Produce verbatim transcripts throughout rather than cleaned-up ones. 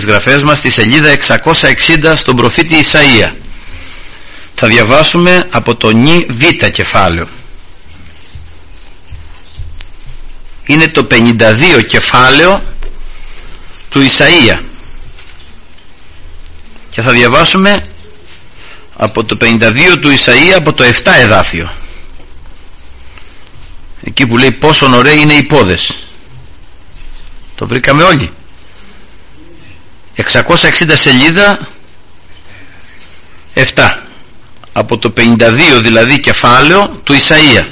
τις γραφές μας στη σελίδα εξακόσια εξήντα στον προφήτη Ισαΐα. Θα διαβάσουμε από το νη β κεφάλαιο. Είναι το πενήντα δύο κεφάλαιο του Ισαΐα και θα διαβάσουμε από το πενήντα δύο του Ισαΐα, από το επτά εδάφιο, εκεί που λέει πόσο ωραίοι είναι οι πόδες. Το βρήκαμε όλοι. εξακόσια εξήντα σελίδα, επτά, από το πενήντα δύο δηλαδή κεφάλαιο του Ισαΐα.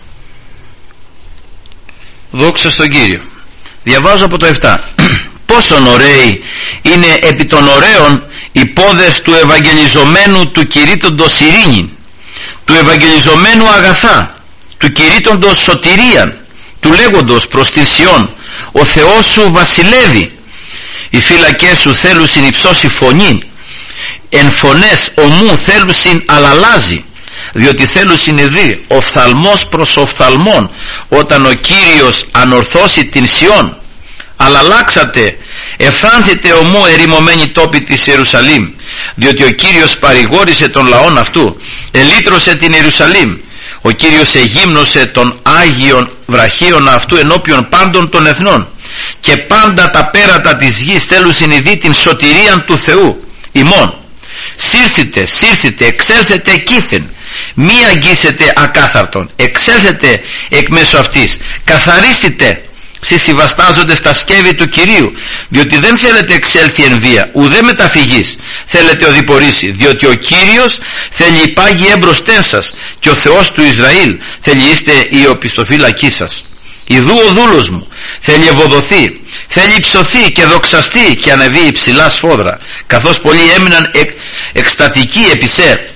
Δόξα στον Κύριο. Διαβάζω από το επτά. Πόσον ωραίοι είναι επί των ωραίων οι πόδες του ευαγγελιζομένου του κηρύττοντος ειρήνη, του ευαγγελιζομένου αγαθά, του κηρύττοντος σωτηρίαν, του λέγοντος προς την Σιών, ο Θεός σου βασιλεύει. Οι φύλακές σου θέλουσιν υψώσει φωνή, εν φωνές ομού θέλουσιν αλαλάζει, διότι θέλουσιν εδεί οφθαλμός προς οφθαλμόν, όταν ο Κύριος ανορθώσει την Σιών. Αλλάξατε, εφράνθητε ομού ερημωμένοι τόποι της Ιερουσαλήμ, διότι ο Κύριος παρηγόρησε τον λαόν αυτού, ελύτρωσε την Ιερουσαλήμ. Ο Κύριος εγύμνωσε των Άγιων βραχίων αυτού ενώπιον πάντων των εθνών, και πάντα τα πέρατα της γης θέλουσιν ειδεί την σωτηρίαν του Θεού ημών. Σύρθητε, σύρθητε, εξέλθετε εκείθεν, μη αγγίσετε ακάθαρτον, εξέλθετε εκ μέσω αυτής, καθαρίστητε, συσυβαστάζονται στα σκεύη του Κυρίου, διότι δεν θέλετε εξέλθει εν βία, ουδέ μεταφυγής θέλετε οδηπορήσει, διότι ο Κύριος θέλει υπάγει έμπροσθέν σας, και ο Θεός του Ισραήλ θέλει είστε οι οπισθοφύλακοί σας. Ιδού ο δούλος μου θέλει ευωδοθεί, θέλει υψωθεί και δοξαστεί και ανεβεί υψηλά σφόδρα, καθώς πολλοί έμειναν εκ, εκστατικοί επί σε.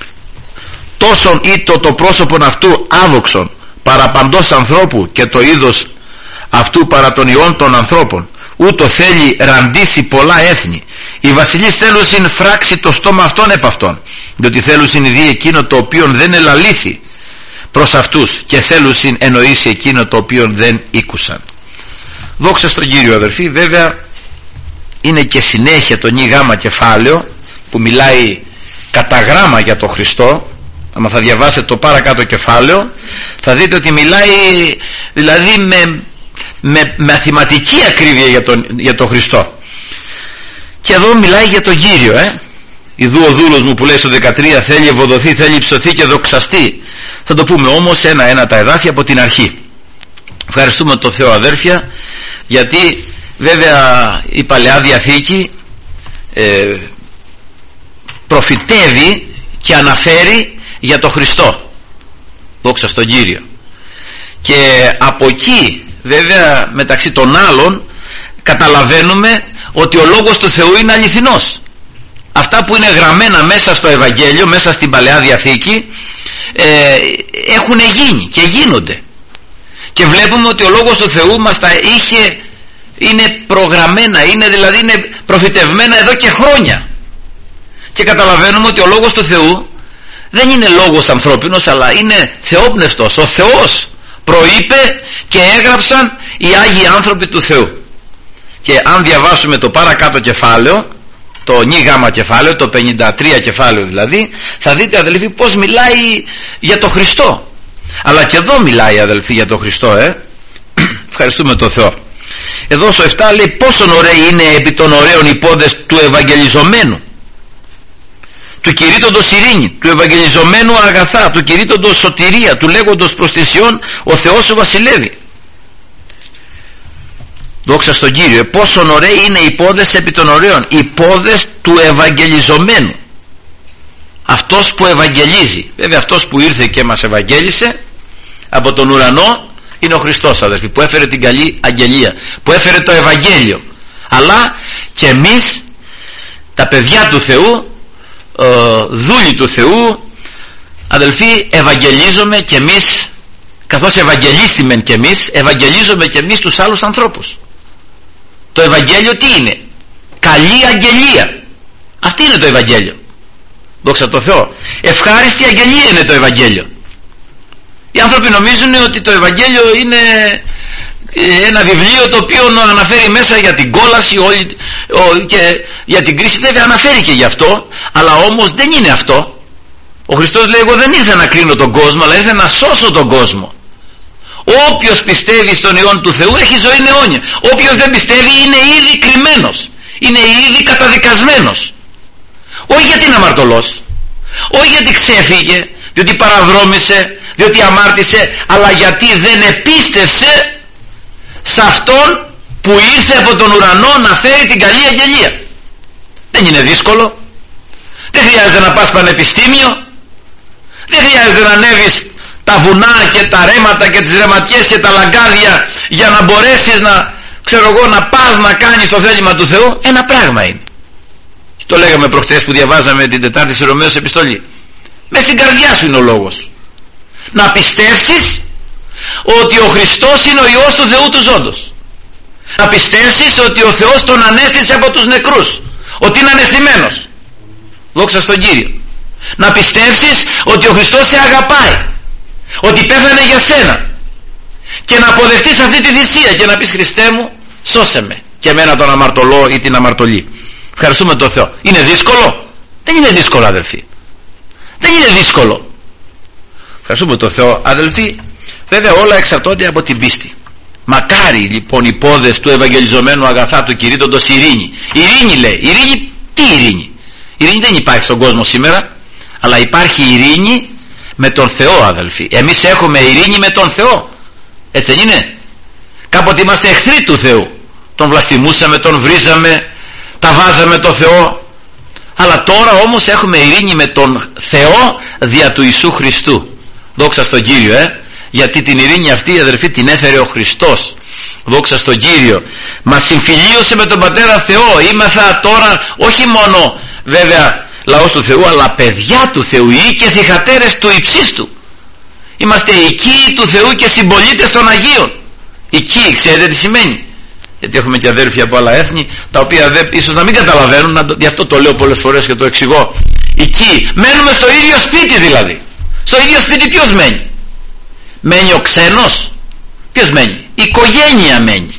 Τόσον ήτο το πρόσωπον αυτού άδοξον παραπαντός ανθρώπου, και το είδος αυτού παρά των ιών των ανθρώπων, ούτω θέλει ραντίσει πολλά έθνη. Οι βασιλείς θέλουσιν φράξει το στόμα αυτών επ' αυτών, διότι θέλουσιν δει εκείνο το οποίον δεν ελαλήθη προς αυτούς, και θέλουσιν εννοήσει εκείνο το οποίον δεν ήκουσαν. Δόξα στον Κύριο, αδερφοί. Βέβαια είναι και συνέχεια το νη γάμα κεφάλαιο που μιλάει κατά γράμμα για τον Χριστό. άμα θα διαβάσετε το παρακάτω κεφάλαιο, θα δείτε ότι μιλάει δηλαδή με, με μαθηματική ακρίβεια για τον, για τον Χριστό. Και εδώ μιλάει για τον Κύριο, ε. Ιδού ο δούλος μου που λέει στο δεκατρία θέλει ευωδοθεί, θέλει υψωθεί και δοξαστεί. Θα το πούμε όμως ένα-ένα τα εδάφια από την αρχή. Ευχαριστούμε τον Θεό, αδέρφια, γιατί βέβαια η Παλαιά Διαθήκη ε, προφητεύει και αναφέρει για τον Χριστό. Δόξα στον Κύριο. Και από εκεί βέβαια μεταξύ των άλλων καταλαβαίνουμε ότι ο Λόγος του Θεού είναι αληθινός. Αυτά που είναι γραμμένα μέσα στο Ευαγγέλιο, μέσα στην Παλαιά Διαθήκη, ε, έχουν γίνει και γίνονται. Και βλέπουμε ότι ο Λόγος του Θεού μας τα είχε, είναι προγραμμένα, είναι δηλαδή είναι προφητευμένα εδώ και χρόνια. Και καταλαβαίνουμε ότι ο Λόγος του Θεού δεν είναι λόγος ανθρώπινος, αλλά είναι θεόπνευστος. Ο Θεός προείπε και έγραψαν οι Άγιοι άνθρωποι του Θεού. Και αν διαβάσουμε το παρακάτω κεφάλαιο, το νη γάμα κεφάλαιο, το πενήντα τρία κεφάλαιο δηλαδή, θα δείτε αδελφοί πως μιλάει για τον Χριστό. Αλλά και εδώ μιλάει αδελφοί για τον Χριστό, ε. Ευχαριστούμε τον Θεό. Εδώ στο επτά λέει πόσον ωραίοι είναι επί των ωραίων οι πόδες του ευαγγελιζομένου, του κηρύττοντος ειρήνη, του ευαγγελιζομένου αγαθά, του κηρύττοντος σωτηρία, του λέγοντος προς τη Σιών ο Θεός σου βασιλεύει. Δόξα στον Κύριο. Πόσον ωραίοι είναι οι πόδες επί των ωραίων, οι πόδες του ευαγγελιζομένου, αυτός που ευαγγελίζει. Βέβαια αυτός που ήρθε και μας ευαγγέλισε από τον ουρανό είναι ο Χριστός, αδερφοί, που έφερε την καλή αγγελία, που έφερε το Ευαγγέλιο. Αλλά και εμείς τα παιδιά του Θεού, ε, δούλοι του Θεού, αδελφοί, ευαγγελίζουμε και εμείς, καθώς ευαγγελίστημεν και εμείς, ευαγγελίζουμε και εμείς τους άλλους ανθρώπους. Το Ευαγγέλιο τι είναι? Καλή αγγελία. Αυτή είναι το Ευαγγέλιο. Δόξα τω Θεώ. Ευχάριστη αγγελία είναι το Ευαγγέλιο. Οι άνθρωποι νομίζουν ότι το Ευαγγέλιο είναι ένα βιβλίο το οποίο αναφέρει μέσα για την κόλαση όλη, και για την κρίση, βέβαια αναφέρει και γι' αυτό, αλλά όμως δεν είναι αυτό. Ο Χριστός λέει, εγώ δεν ήρθα να κρίνω τον κόσμο, αλλά ήρθα να σώσω τον κόσμο. Όποιος πιστεύει στον Υιόν του Θεού έχει ζωή αιώνια. Όποιος δεν πιστεύει είναι ήδη κρυμμένος, είναι ήδη καταδικασμένος. Όχι γιατί είναι αμαρτωλός, όχι γιατί ξέφυγε, διότι παραδρόμησε, διότι αμάρτησε, αλλά γιατί δεν επίστευσε σε αυτόν που ήρθε από τον ουρανό να φέρει την καλή αγγελία. Δεν είναι δύσκολο. Δεν χρειάζεται να πας πανεπιστήμιο, δεν χρειάζεται να ανέβεις τα βουνά και τα ρέματα και τις ρεματιές και τα λαγκάδια για να μπορέσεις να, ξέρω εγώ, να πας να κάνεις το θέλημα του Θεού. Ένα πράγμα είναι. Και το λέγαμε προχτές που διαβάζαμε την Τετάρτη στη Ρωμαίους επιστολή. Μες στην καρδιά σου είναι ο λόγος. Να πιστεύσεις ότι ο Χριστός είναι ο Υιός του Θεού του ζώντος. Να πιστεύσεις ότι ο Θεός τον ανέστησε από τους νεκρούς, ότι είναι αναισθημένος. Δόξα στον Κύριο. Να πιστεύσεις ότι ο Χριστός σε αγαπάει, ότι πέθανε για σένα, και να αποδεχτείς αυτή τη θυσία και να πεις, Χριστέ μου, σώσε με και εμένα τον αμαρτωλό ή την αμαρτωλή. Ευχαριστούμε τον Θεό. Είναι δύσκολο? Δεν είναι δύσκολο, αδελφοί. Δεν είναι δύσκολο. Ευχαριστούμε τον Θεό, αδελφοί. Βέβαια όλα εξαρτώνται από την πίστη. Μακάρι λοιπόν οι πόδες του ευαγγελιζομένου αγαθάτου κηρύττοντος ειρήνη. Ειρήνη λέει. Ειρήνη, τι ειρήνη? Ειρήνη δεν υπάρχει στον κόσμο σήμερα, αλλά υπάρχει ειρήνη με τον Θεό, αδελφοί. Εμείς έχουμε ειρήνη με τον Θεό. Έτσι δεν είναι? Κάποτε είμαστε εχθροί του Θεού. Τον βλαστημούσαμε, τον βρίζαμε, τα βάζαμε το Θεό. Αλλά τώρα όμως έχουμε ειρήνη με τον Θεό δια του Ιησού Χριστού. Δόξα στον Κύριο, ε! Γιατί την ειρήνη αυτή, αδερφοί, την έφερε ο Χριστός. Δόξα στον Κύριο. Μας συμφιλίωσε με τον Πατέρα Θεό. Είμεθα τώρα όχι μόνο βέβαια λαός του Θεού, αλλά παιδιά του Θεού, οι και θυγατέρες του υψίστου. Είμαστε οικοί του Θεού και συμπολίτες των Αγίων. Οικοί, ξέρετε τι σημαίνει? Γιατί έχουμε και αδέρφια από άλλα έθνη, τα οποία δεν, ίσως να μην καταλαβαίνουν, να, γι' αυτό το λέω πολλές φορές και το εξηγώ. Οικοί, μένουμε στο ίδιο σπίτι δηλαδή. Στο ίδιο σπίτι ποιος μένει? Μένει ο ξένος? Ποιος μένει? Η οικογένεια μένει.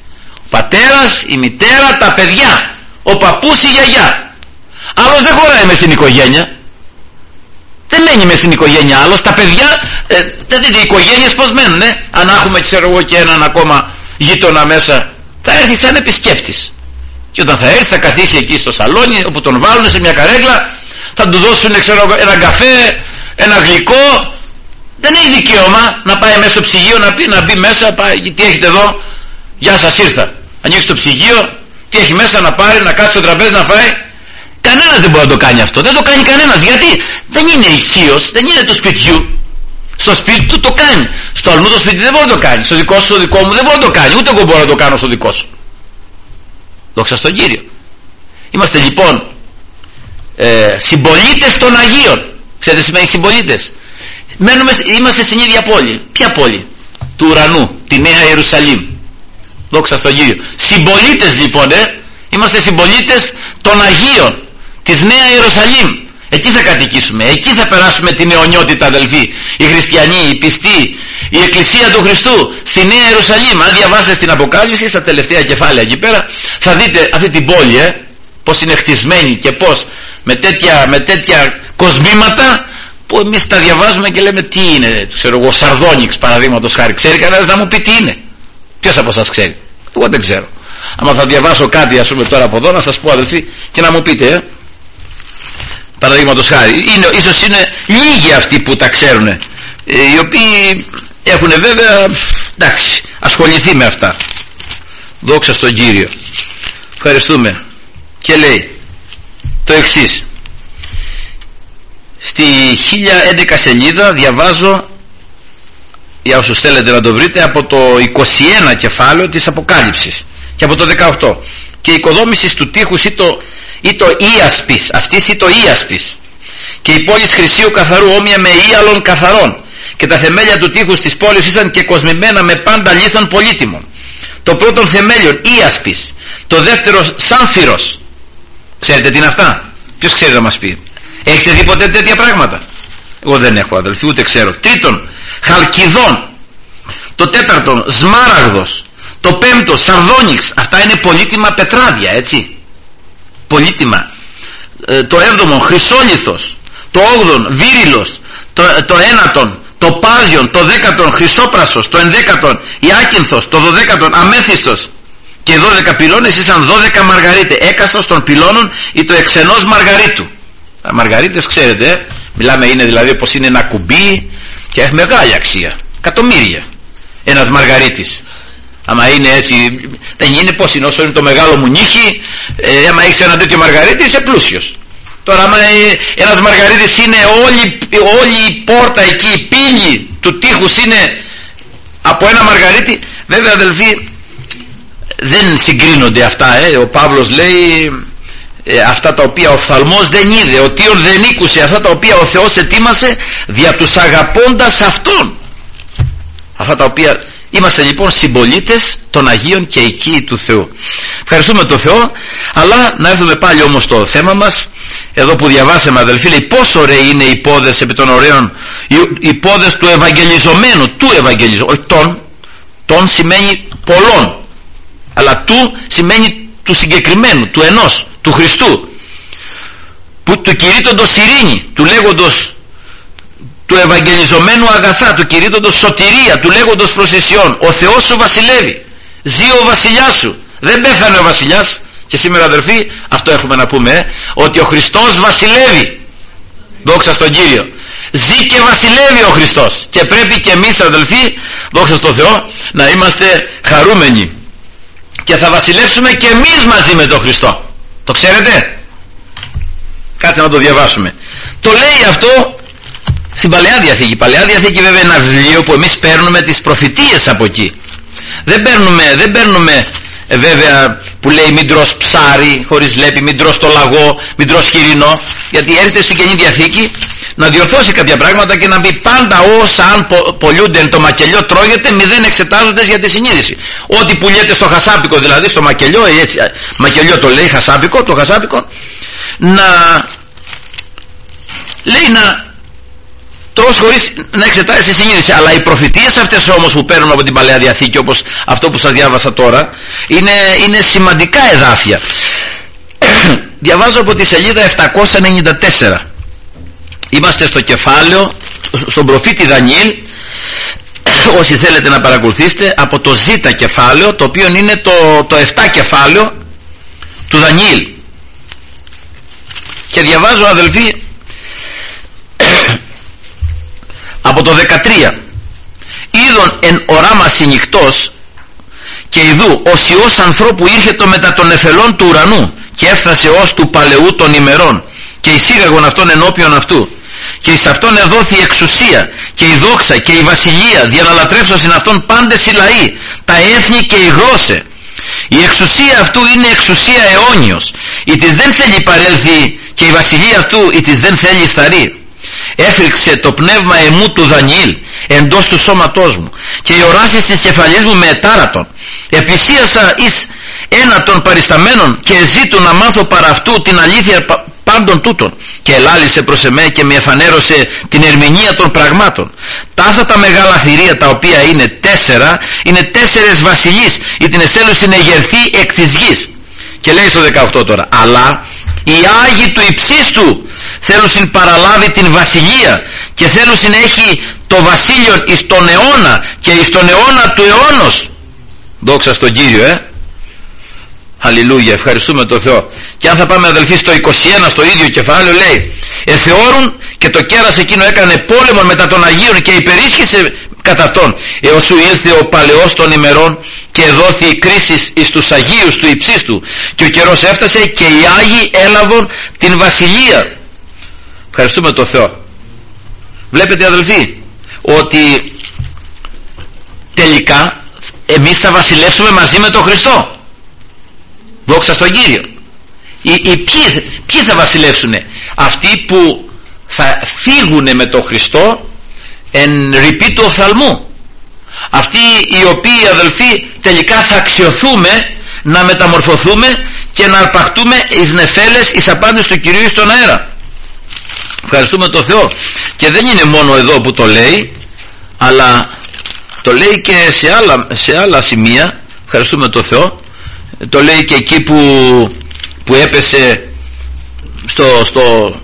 Ο πατέρας, η μητέρα, τα παιδιά, ο παππούς, η γιαγιά. Άλλος δεν χωράει μες στην οικογένεια. Δεν μένει μες στην οικογένεια άλλος. Τα παιδιά, ε, δεν δείτε οι οικογένειες πως μένουν, ε? Αν έχουμε, ξέρω εγώ, και έναν ακόμα γείτονα μέσα, θα έρθει σαν επισκέπτης. Και όταν θα έρθει θα καθίσει εκεί στο σαλόνι, όπου τον βάλουν σε μια καρέκλα, θα του δώσουν, ξέρω, ένα καφέ, ένα γλυκό. Δεν έχει δικαίωμα να πάει μέσα στο ψυγείο, να πει, να μπει μέσα, πάει, τι έχετε εδώ? Γεια σας, ήρθα. Ανοίξει το ψυγείο, τι έχει μέσα, να πάρει, να κάτσει στο τραπέζι να φάει. Κανένας δεν μπορεί να το κάνει αυτό. Δεν το κάνει κανένας. Γιατί δεν είναι οικείος, δεν είναι του σπιτιού. Στο σπίτι του το κάνει. Στο αλλού το σπίτι δεν μπορεί να το κάνει. Στο δικό σου, στο δικό μου δεν μπορεί να το κάνει. Ούτε εγώ μπορώ να το κάνω στο δικό σου. Δόξα στον Κύριο. Είμαστε λοιπόν ε, συμπολίτες των Αγίων. Ξέρετε τι σημαίνει συμπολίτες? Μένουμε, είμαστε στην ίδια πόλη. Ποια πόλη? Του ουρανού, τη Νέα Ιερουσαλήμ. Δόξα στον Κύριο. Συμπολίτες λοιπόν, ε, είμαστε συμπολίτες των Αγίων της Νέα Ιερουσαλήμ. Εκεί θα κατοικήσουμε, εκεί θα περάσουμε την αιωνιότητα, αδελφοί. Οι χριστιανοί, οι πιστοί, η Εκκλησία του Χριστού στη Νέα Ιερουσαλήμ. Αν διαβάσετε στην Αποκάλυψη, στα τελευταία κεφάλαια εκεί πέρα, θα δείτε αυτή την πόλη, ε, πως είναι χτισμένη και πως με τέτοια, με τέτοια κοσμήματα που εμείς τα διαβάζουμε και λέμε τι είναι, ξέρω εγώ, Σαρδόνιξ παραδείγματος χάρη. Ξέρει κανένας να μου πει τι είναι? Ποιος από εσάς ξέρει? Εγώ δεν ξέρω. Άμα θα διαβάσω κάτι, ας πούμε, τώρα από εδώ, να σας πω, αδελφοί, και να μου πείτε, ε, παραδείγματος χάρη, είναι, ίσως είναι λίγοι αυτοί που τα ξέρουν, ε, οι οποίοι έχουν βέβαια, εντάξει, ασχοληθεί με αυτά. Δόξα στον Κύριο. Ευχαριστούμε. Και λέει το εξής. Στη χίλια έντεκα σελίδα διαβάζω, για όσους θέλετε να το βρείτε, από το είκοσι ένα κεφάλαιο της Αποκάλυψης και από το δεκαοκτώ. Και η οικοδόμηση του τείχους ή το, ή το Ίασπης, αυτής ή το Ίασπης, και η πόλης χρυσίου καθαρού όμοια με ίαλων καθαρών, και τα θεμέλια του τείχους της πόλης ήσαν και κοσμημένα με πάντα λίθων πολύτιμων. Το πρώτον θεμέλιον Ίασπης, το δεύτερο Σάμφυρος. Ξέρετε τι είναι αυτά? Ποιος ξέρει να μας πει? Έχετε δει ποτέ τέτοια πράγματα? Εγώ δεν έχω, αδελφοί, ούτε ξέρω. Τρίτον, Χαλκιδών. Το τέταρτον, Σμάραγδος. Το πέμπτο, σαρδόνιξ. Αυτά είναι πολύτιμα πετράδια, έτσι. Πολύτιμα. Ε, το έβδομο, χρυσόλιθος. Το όγδον, βύριλος. Το, το ένατον, το πάζιον. Το δέκατον, χρυσόπρασος. Το ενδέκατον, ιάκυνθος. Το δωδέκατον, αμέθιστος. Και οι δώδεκα πυλώνες ήσαν δώδεκα μαργαρίτε. Έκαστος των πυλώνων ή το εξενός μαργαρίτου. Τα μαργαρίτες ξέρετε, ε? Μιλάμε, είναι δηλαδή όπως είναι ένα κουμπί και έχει μεγάλη αξία. Εκατομμύρια ένας μαργαρίτης. Άμα είναι έτσι, δεν είναι πως είναι, όσο είναι το μεγάλο μου νύχι, ε, άμα έχεις ένα τέτοιο μαργαρίτη είσαι πλούσιος. Τώρα άμα ε, ένας μαργαρίτης είναι όλη, όλη η πόρτα εκεί, η πύλη του τείχους είναι από ένα μαργαρίτη. Βέβαια αδελφοί, δεν συγκρίνονται αυτά, ε. Ο Παύλος λέει ε, αυτά τα οποία ο οφθαλμός δεν είδε, ο Τίον δεν ήκουσε, αυτά τα οποία ο Θεός ετοίμασε δια τους αγαπώντας Αυτόν. Αυτά τα οποία είμαστε λοιπόν συμπολίτες των Αγίων και οικοί του Θεού. Ευχαριστούμε τον Θεό. Αλλά να έρθουμε πάλι όμως στο θέμα μας. Εδώ που διαβάσαμε αδελφοί, λέει πόσο ωραίοι είναι οι πόδες επί των ωραίων, οι πόδες του ευαγγελιζομένου, του ευαγγελιζομένου. Όχι τον, τον σημαίνει πολλών, αλλά του σημαίνει του συγκεκριμένου, του ενός, του Χριστού, που του κηρύττοντος ειρήνη, του λέγοντος, του ευαγγελιζομένου αγαθά, του κηρύττοντος σωτηρία, του λέγοντος προσεσιών. Ο Θεός σου βασιλεύει, ζει ο βασιλιάς σου. Δεν πέθανε ο βασιλιάς. Και σήμερα αδερφοί αυτό έχουμε να πούμε, ε, ότι ο Χριστός βασιλεύει. Δόξα στον Κύριο. Ζει και βασιλεύει ο Χριστός. Και πρέπει και εμείς αδελφοί, δόξα στον Θεό, να είμαστε χαρούμενοι. Και θα βασιλεύσουμε και εμείς μαζί με τον Χριστό. Το ξέρετε? Κάτσε να το διαβάσουμε. Το λέει αυτό στην Παλαιά Διαθήκη. Η Παλαιά Διαθήκη βέβαια είναι ένα βιβλίο που εμείς παίρνουμε τις προφητείες από εκεί. Δεν παίρνουμε, δεν παίρνουμε ε, βέβαια που λέει μην τρως ψάρι χωρίς λέπη, μην τρως το λαγό, μην τρως χοιρινό. Γιατί έρχεται στην Καινή Διαθήκη να διορθώσει κάποια πράγματα και να πει πάντα όσα αν πο, πολλούνται εν το μακελιό τρώγεται, μηδέν εξετάζοντες για τη συνείδηση. Ό,τι πουλιέται στο χασάπικο, δηλαδή στο μακελιό, έτσι, μακελιό το λέει χασάπικο, το χασάπικο, να λέει να τρως χωρίς να εξετάζεις τη συνείδηση. Αλλά οι προφητείες αυτές όμως που παίρνουμε από την Παλαιά Διαθήκη, όπως αυτό που σας διάβασα τώρα, είναι, είναι σημαντικά εδάφια. Διαβάζω από τη σελίδα επτακόσια ενενήντα τέσσερα. Είμαστε στο κεφάλαιο, στον προφήτη Δανιήλ. Όσοι θέλετε να παρακολουθήσετε, από το Ζ κεφάλαιο, το οποίο είναι το, το επτά κεφάλαιο του Δανιήλ. Και διαβάζω αδελφοί από το δεκατρία. Είδον εν οράμα συνικτός και ειδού ως Υιός ανθρώπου ήρχετο μετά των εφελών του ουρανού και έφτασε ως του παλαιού των ημερών και εισήγαγον αυτόν ενώπιον αυτού και εις αυτόν εδόθη η εξουσία και η δόξα και η βασιλεία δια να λατρεύσωσιν αυτόν πάντες οι λαοί, τα έθνη και οι γλώσσες. Η εξουσία αυτού είναι εξουσία αιώνιος, η της δεν θέλει παρέλθει και η βασιλεία αυτού η της δεν θέλει φθαρεί. Έφρυξε το πνεύμα εμού του Δανιήλ εντός του σώματός μου και οι οράσεις της κεφαλής μου με ετάρατον. Επισίασα εις ένα των παρισταμένων και ζήτου να μάθω παρά αυτού την αλήθεια πάντων τούτων και ελάλησε προς εμέ και με εφανέρωσε την ερμηνεία των πραγμάτων. Ταύτα τα μεγάλα θηρία τα οποία είναι τέσσερα είναι τέσσερες βασιλείς ή την εστέλουσιν εγερθεί εκ της γης. Και λέει στο δεκαοκτώ τώρα, αλλά οι Άγιοι του υψίστου θέλουσιν παραλάβει την βασιλεία και θέλουσιν έχει το βασίλειον εις τον αιώνα και εις τον αιώνα του αιώνος. Δόξα στον Κύριο, ε! Αλληλούια, ευχαριστούμε τον Θεό. Και αν θα πάμε αδελφοί στο είκοσι ένα, στο ίδιο κεφάλαιο λέει, εθεώρουν και το κέρας εκείνο έκανε πόλεμο μετά των Αγίων και υπερίσχυσε κατά αυτόν έως σου ήλθε ο παλαιός των ημερών και δόθη η κρίση εις τους Αγίους του υψίστου και ο καιρός έφτασε και οι Άγιοι έλαβαν την βασιλεία. Ευχαριστούμε τον Θεό. Βλέπετε αδελφοί ότι τελικά εμείς θα βασιλεύσουμε μαζί με τον Χριστό. Δόξα στον Κύριο. Οι, οι ποιοι, ποιοι θα βασιλεύσουνε? Αυτοί που θα φύγουνε με τον Χριστό εν ρηπή του οφθαλμού. Αυτοί οι οποίοι αδελφοί τελικά θα αξιωθούμε να μεταμορφωθούμε και να αρπαχτούμε εις νεφέλες εις απάντηση του Κυρίου στον αέρα. Ευχαριστούμε τον Θεό. Και δεν είναι μόνο εδώ που το λέει, αλλά το λέει και σε άλλα, σε άλλα σημεία Ευχαριστούμε τον Θεό. Το λέει και εκεί που, που έπεσε στο, στο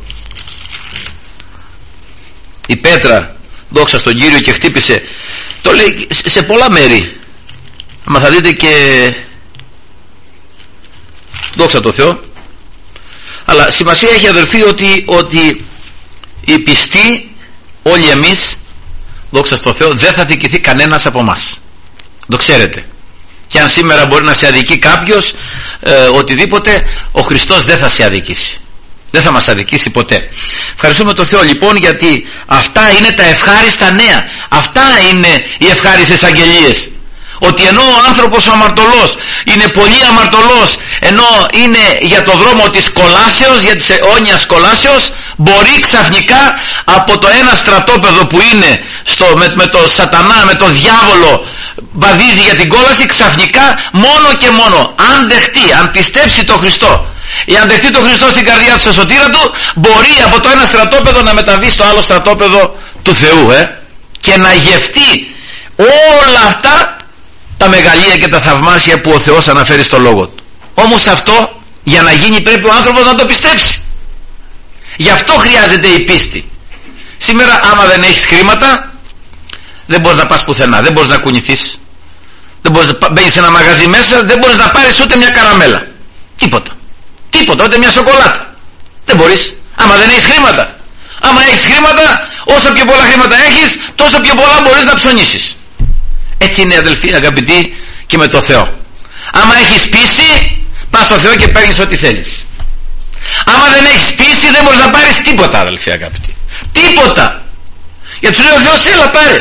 η πέτρα, δόξα στον Κύριο, και χτύπησε. Το λέει σε πολλά μέρη. Μα θα δείτε και δόξα τω Θεώ. Αλλά σημασία έχει, αδελφοί, ότι, ότι οι πιστοί όλοι εμείς, δόξα στον Θεό, δεν θα δικηθεί κανένας από εμάς. Το ξέρετε. Και αν σήμερα μπορεί να σε αδικεί κάποιος, ε, οτιδήποτε, ο Χριστός δεν θα σε αδικήσει. Δεν θα μας αδικήσει ποτέ. Ευχαριστούμε τον Θεό λοιπόν, γιατί αυτά είναι τα ευχάριστα νέα. Αυτά είναι οι ευχάριστες αγγελίες. Ότι ενώ ο άνθρωπος ο αμαρτωλός είναι πολύ αμαρτωλός, ενώ είναι για το δρόμο της κολάσεως, για της αιώνιας κολάσεως, μπορεί ξαφνικά από το ένα στρατόπεδο που είναι στο, με, με το σατανά, με το διάβολο, βαδίζει για την κόλαση, ξαφνικά μόνο και μόνο αν δεχτεί, αν πιστέψει τον Χριστό, ή αν δεχτεί τον Χριστό στην καρδιά του, στο σωτήρα του, μπορεί από το ένα στρατόπεδο να μεταβεί στο άλλο στρατόπεδο του Θεού, ε, και να γευτεί όλα αυτά τα μεγαλεία και τα θαυμάσια που ο Θεός αναφέρει στο λόγο του. Όμως αυτό, για να γίνει, πρέπει ο άνθρωπος να το πιστέψει. Γι' αυτό χρειάζεται η πίστη. Σήμερα άμα δεν έχεις χρήματα, δεν μπορείς να πας πουθενά, δεν μπορείς να κουνηθείς, δεν μπορείς να μπαίνεις σε ένα μαγαζί μέσα, δεν μπορείς να πάρεις ούτε μια καραμέλα, τίποτα, τίποτα, ούτε μια σοκολάτα, δεν μπορείς, άμα δεν έχεις χρήματα. Άμα έχεις χρήματα, όσο πιο πολλά χρήματα έχεις, τόσο πιο πολλά μπορείς να ψωνίσεις. Έτσι είναι, αδελφοί, αγαπητοί, και με το Θεό. Άμα έχεις πίστη, πας στο Θεό και παίρνεις ό,τι θέλεις. Άμα δεν έχεις πίστη, δεν μπορείς να πάρεις τίποτα, αδελφοί, αγαπητοί, τίποτα. Γιατί σου λέει ο Θεός, έλα πάρε.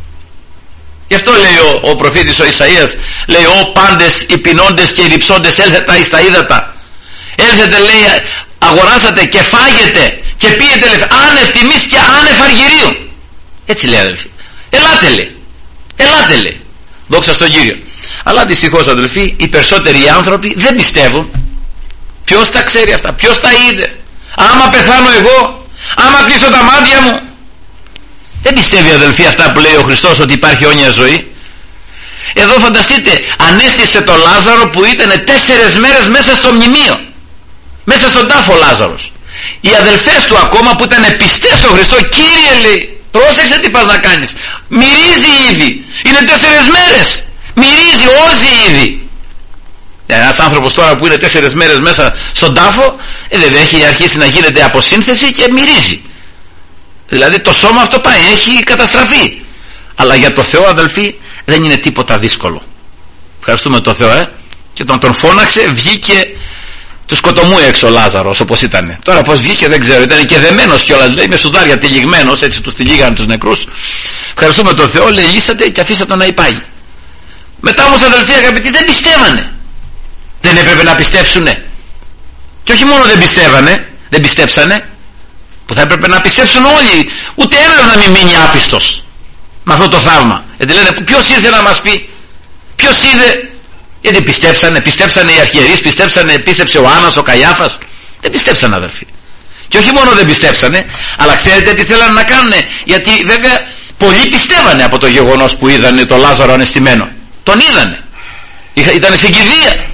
Γι' αυτό λέει ο, ο προφήτης ο Ισαΐας, λέει, «Ω πάντες οι πεινώντες και οι ρυψώντες, έλθετε εις τα ύδατα. Έλθετε», λέει, «αγοράσατε και φάγετε και πίετε, λέει, άνευ τιμής και άνευ αργυρίου». Έτσι λέει, αδελφοί. Ελάτε, λέει. Ελάτε, λέει. Δόξα στον Κύριο. Αλλά δυστυχώς, αδελφοί, οι περισσότεροι άνθρωποι δεν πιστεύουν. Ποιος τα ξέρει αυτά, ποιος τα είδε? Άμα πεθάνω εγώ, άμα κλείσω τα μάτια μου. Δεν πιστεύει, αδελφοί, αυτά που λέει ο Χριστός, ότι υπάρχει αιώνια ζωή. Εδώ φανταστείτε, ανέστησε το Λάζαρο που ήταν τέσσερες μέρες μέσα στο μνημείο, μέσα στον τάφο Λάζαρος. Οι αδελφές του ακόμα που ήταν πιστές στον Χριστό, «Κύριε», λέει, «πρόσεξε τι πας να κάνεις, μυρίζει ήδη, είναι τέσσερες μέρες, μυρίζει, όζει ήδη». Ένας άνθρωπος τώρα που είναι τέσσερες μέρες μέσα στον τάφο, ε, δεν έχει αρχίσει να γίνεται αποσύνθεση και μυρίζει. Δηλαδή το σώμα αυτό πάει, έχει καταστραφεί. Αλλά για το Θεό, αδελφοί, δεν είναι τίποτα δύσκολο. Ευχαριστούμε το Θεό, ε. Και όταν τον φώναξε, βγήκε του σκοτωμού έξω ο Λάζαρος, όπως ήταν. Τώρα πως βγήκε δεν ξέρω, ήταν και δεμένος κιόλας, λέει, με σουδάρια τυλιγμένος, έτσι τους τυλίγανε τους νεκρούς. Ευχαριστούμε τον Θεό, λέει, λύσατε και αφήσατε τον να υπάγει. Μετά όμως, αδελφοί, αγαπητοί, δεν πιστεύανε. Δεν έπρεπε να πιστέψουνε? Και όχι μόνο δεν πιστεύανε, δεν πιστέψανε, που θα έπρεπε να πιστέψουν όλοι, ούτε ένας να μην μείνει άπιστος με αυτό το θαύμα. Γιατί λένε, ποιος ήρθε να μας πει, ποιος είδε? Γιατί πιστέψανε, πιστέψανε οι αρχιερείς, πιστέψανε, πίστεψε ο Άννας, ο Καϊάφας. Δεν πιστέψανε, αδελφοί. Και όχι μόνο δεν πιστέψανε, αλλά ξέρετε τι θέλανε να κάνουνε? Γιατί βέβαια πολλοί πιστεύανε από το γεγονός που είδανε το Λάζαρο ανεστημένο. Τον είδανε, ήταν στην κηδεία,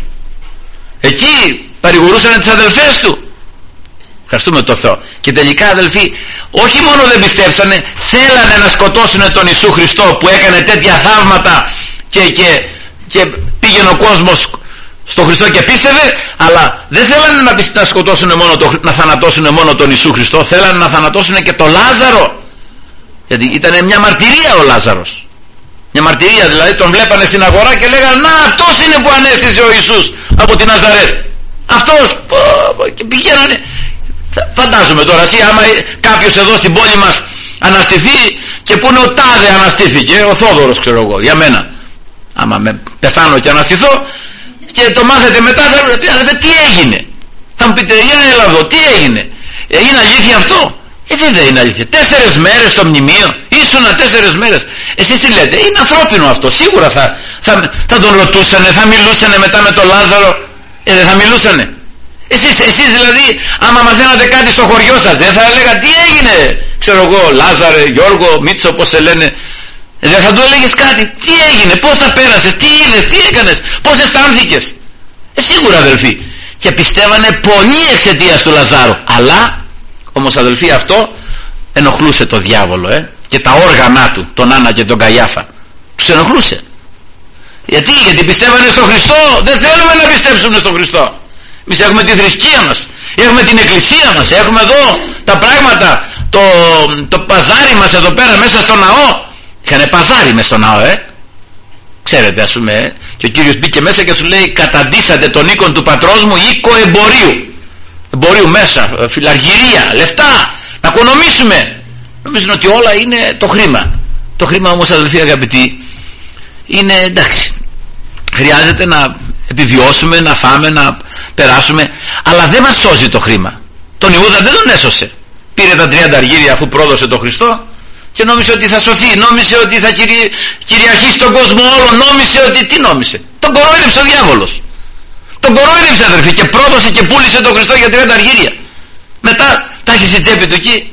εκεί παρηγορούσαν τις αδελφές του. Ευχαριστούμε τον Θεό. Και τελικά, αδελφοί, όχι μόνο δεν πιστέψανε, θέλανε να σκοτώσουν τον Ιησού Χριστό που έκανε τέτοια θαύματα και, και, και πήγαινε ο κόσμος στον Χριστό και πίστευε, αλλά δεν θέλανε να, να σκοτώσουν μόνο το, να θανατώσουν μόνο τον Ιησού Χριστό, θέλανε να θανατώσουν και τον Λάζαρο. Γιατί ήταν μια μαρτυρία ο Λάζαρος. Μια μαρτυρία, δηλαδή τον βλέπανε στην αγορά και λέγανε, να, αυτός είναι που ανέστησε ο Ιησούς από την Ναζαρέτ. Αυτός. Και πηγαίνανε. Φαντάζομαι τώρα εσύ, άμα κάποιος εδώ στην πόλη μας αναστηθεί και πούνε ο τάδε αναστήθηκε, ο Θόδωρος ξέρω εγώ, για μένα, άμα με πεθάνω και αναστηθώ και το μάθετε μετά, θα μου πείτε τι έγινε, θα μου πείτε για έλα εδώ, τι έγινε, ε, είναι αλήθεια αυτό? Ε, βέβαια είναι αλήθεια. Τέσσερες μέρες στο μνημείο, ήσουνα τέσσερες μέρες. Εσείς τι λέτε? Είναι ανθρώπινο αυτό, σίγουρα θα, θα, θα τον ρωτούσανε, θα μιλούσανε μετά με τον Λάζαρο, ε, δεν θα μιλούσανε? Εσείς, εσείς δηλαδή, άμα μαθαίνατε κάτι στο χωριό σας, δεν θα έλεγα τι έγινε, ξέρω εγώ, Λάζαρε, Γιώργο, Μίτσο, πώς σε λένε, Δεν θα του έλεγες κάτι? Τι έγινε, πώς τα πέρασες, τι είδες, τι έκανες, πώς αισθάνθηκες? Ε, σίγουρα αδελφοί. Και πιστεύανε πολλοί εξαιτίας του Λαζάρου. Αλλά όμως αδελφοί, αυτό ενοχλούσε το διάβολο, ε? Και τα όργανα του, τον Άννα και τον Καϊάφα, τους ενοχλούσε. Γιατί, γιατί πιστεύανε στον Χριστό. Δεν θέλουμε να πιστέψουμε στον Χριστό. Εμείς έχουμε τη θρησκεία μας, έχουμε την εκκλησία μας, έχουμε εδώ τα πράγματα, το, το παζάρι μας εδώ πέρα μέσα στο ναό. Είχανε παζάρι μέσα στο ναό, ε. Ξέρετε, ας πούμε, ε? Και ο Κύριος μπήκε μέσα και σου λέει: καταντήσατε τον οίκον του πατρός μου οίκο εμπορίου. Εμπορίου μέσα, φιλαργυρία, λεφτά, να οικονομήσουμε. Νομίζουν ότι όλα είναι το χρήμα. Το χρήμα όμως, αδελφοί αγαπητοί, είναι εντάξει. Χρειάζεται να επιβιώσουμε, να φάμε, να περάσουμε, αλλά δεν μας σώζει το χρήμα. Τον Ιούδα δεν τον έσωσε. Πήρε τα τριάντα αργύρια αφού πρόδωσε τον Χριστό και νόμισε ότι θα σωθεί, νόμισε ότι θα κυρι... κυριαρχήσει τον κόσμο όλο, νόμισε ότι... Τι νόμισε? Τον κορόιδεψε ο διάβολος. Τον κορόιδεψε, αδερφοί, και πρόδωσε και πούλησε τον Χριστό για τριάντα αργύρια. Μετά τα έχει στην τσέπη του εκεί.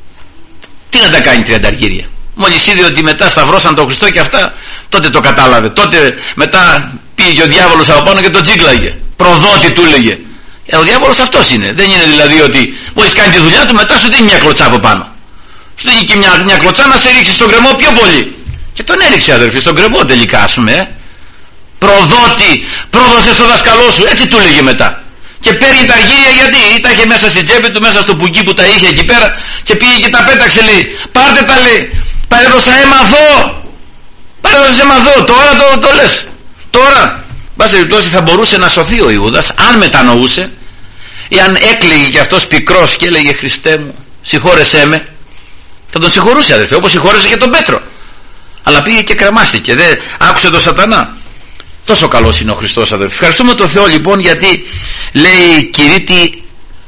Τι να τα κάνει τριάντα αργύρια? Μόλις είδε ότι μετά σταυρώσαν τον Χριστό και αυτά, τότε το κατάλαβε. Τότε μετά πήγε ο διάβολος από πάνω και τον τσίκλαγε. Προδότη του έλεγε. Ε, ο διάβολος αυτός είναι. Δεν είναι δηλαδή ότι μόλις κάνει τη δουλειά του, μετά σου δίνει μια κλωτσά από πάνω. Σου δίνει και μια, μια κλωτσά να σε ρίξει στον κρεμό πιο πολύ. Και τον έριξε, αδερφοί, στον κρεμό τελικά, ας πούμε. Ε. Προδότη, πρόδωσε στο δασκαλό σου. Έτσι του έλεγε μετά. Και παίρνει τα αργύρια γιατί τα είχε μέσα στην τσέπη του, μέσα στο πουκί που τα είχε εκεί πέρα, και πήγε και τα πέταξε, λέει. Πάρτε τα, λέει. Παρέδωσα αίμα εδώ. Παρέδωσα αίμα εδώ. Τώρα το, το λες. Τώρα, μπας περιπτώσει, θα μπορούσε να σωθεί ο Ιούδας αν μετανοούσε, ή αν έκλαιγε και αυτός πικρός και έλεγε: Χριστέ μου, συγχώρεσέ με. Θα τον συγχωρούσε, αδερφέ, όπως συγχώρεσε και τον Πέτρο. Αλλά πήγε και κρεμάστηκε. Δεν άκουσε τον Σατανά. Τόσο καλός είναι ο Χριστός, αδερφέ. Ευχαριστούμε τον Θεό λοιπόν, γιατί λέει κηρύττει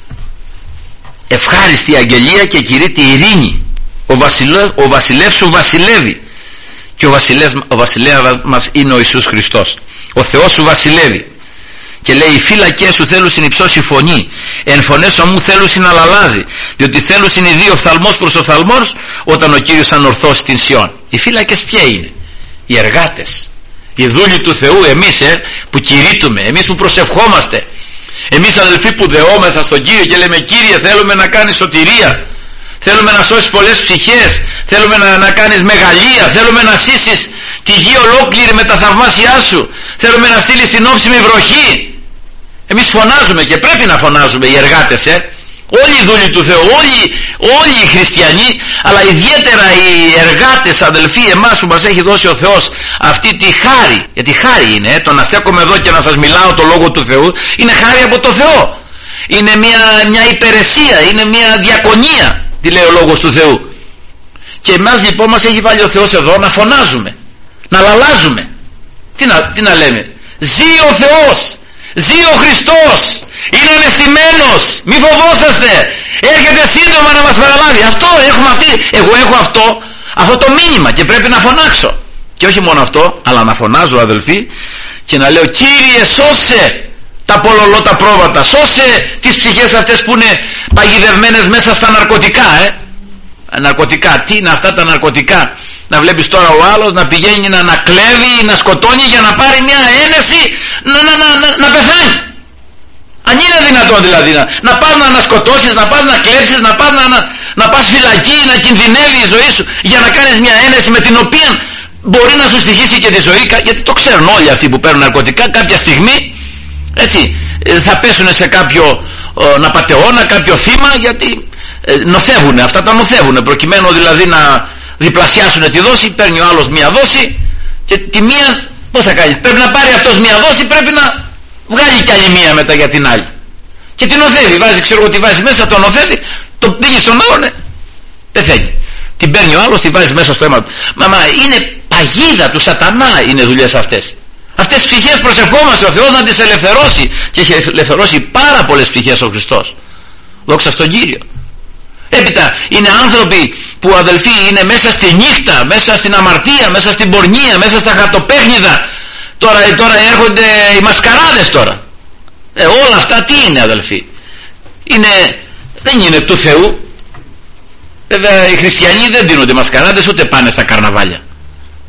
ευχάριστη αγγελία και κηρύττει ειρήνη. Ο, βασιλε, ο βασιλεύς σου βασιλεύει, και ο, βασιλεύς, ο βασιλεύας μας είναι ο Ιησούς Χριστός. Ο Θεός σου βασιλεύει. Και λέει: οι φύλακές σου θέλουν συνυψώσει φωνή, εν φωνές ομού θέλουν συναλλαλάζει, διότι θέλουν είναι δύο οφθαλμός προς οφθαλμός, όταν ο Κύριος ανορθώσει την Σιών. Οι φύλακες ποια είναι? Οι εργάτες, οι δούλοι του Θεού, εμείς ε, που κηρύττουμε, εμείς που προσευχόμαστε, εμείς αδελφοί που δεόμεθα στον Κύριο και λέμε: Κύριε, θέλουμε να κάνεις σωτηρία, θέλουμε να σώσεις πολλές ψυχές, θέλουμε να, να κάνεις μεγαλεία, θέλουμε να σύσεις τη γη ολόκληρη με τα θαυμάσια σου, θέλουμε να στείλεις την όψιμη βροχή. Εμείς φωνάζουμε και πρέπει να φωνάζουμε, οι εργάτες, ε. όλοι οι δούλοι του Θεού, όλοι, όλοι οι χριστιανοί, αλλά ιδιαίτερα οι εργάτες, αδελφοί, εμάς που μας έχει δώσει ο Θεός αυτή τη χάρη, γιατί χάρη είναι, ε, το να στέκομαι εδώ και να σας μιλάω το Λόγο του Θεού είναι χάρη από το Θεό, είναι μια, μια υπηρεσία, είναι μια διακονία, τι λέει ο Λόγος του Θεού. Και εμάς λοιπόν μας έχει βάλει ο Θεός εδώ να φωνάζουμε, να λαλάζουμε. Τι να, τι να λέμε? Ζει ο Θεός, ζει ο Χριστός, είναι ανεστημένος, μη φοβόσαστε, έρχεται σύντομα να μας παραλάβει. Αυτό έχουμε, αυτή, εγώ έχω αυτό, αυτό το μήνυμα και πρέπει να φωνάξω. Και όχι μόνο αυτό, αλλά να φωνάζω, αδελφοί, και να λέω: Κύριε, σώσε τα πολλολότα πρόβατα, σώσε τις ψυχές αυτές που είναι παγιδευμένες μέσα στα ναρκωτικά, ε. Ναρκωτικά, τι είναι αυτά τα ναρκωτικά? Να βλέπεις τώρα ο άλλος να πηγαίνει να, να κλέβει, να σκοτώνει για να πάρει μια ένεση να, να, να, να, να πεθάνει. Αν είναι δυνατόν δηλαδή να, να πας να, να σκοτώσεις, να πας να κλέψεις, να πας να, να, να πας φυλακή, να κινδυνεύει η ζωή σου για να κάνεις μια ένεση με την οποία μπορεί να σου στοιχήσει και τη ζωή, γιατί το ξέρουν όλοι αυτοί που παίρνουν ναρκωτικά, κάποια στιγμή έτσι θα πέσουν σε κάποιο ε, να πατεώνα, κάποιο θύμα, γιατί ε, νοθεύουν, αυτά τα νοθεύουν, προκειμένου δηλαδή να διπλασιάσουν τη δόση. Παίρνει ο άλλος μία δόση και τη μία πώς θα κάνει? Πρέπει να πάρει αυτός μία δόση, πρέπει να βγάλει κι άλλη μία μετά για την άλλη. Και την νοθεύει, βάζει, ξέρω εγώ τι βάζει μέσα, το νοθεύει, το δίνει στον άλλον, ναι, πεθαίνει. Την παίρνει ο άλλος, τη βάζει μέσα στο αίμα του. Μα, μα είναι παγίδα του Σατανά, είναι δουλειές αυτές. Αυτές τις ψυχές προσευχόμαστε ο Θεός να τις ελευθερώσει, και έχει ελευθερώσει πάρα πολλές ψυχές ο Χριστός. Δόξα στον Κύριο. Έπειτα είναι άνθρωποι που, αδελφοί, είναι μέσα στη νύχτα, μέσα στην αμαρτία, μέσα στην πορνεία, μέσα στα χαρτοπέχνιδα. Τώρα, τώρα έρχονται οι μασκαράδες τώρα. Ε, όλα αυτά τι είναι, αδελφοί? Είναι, δεν είναι του Θεού. Βέβαια οι χριστιανοί δεν δίνονται μασκαράδες, ούτε πάνε στα καρναβάλια.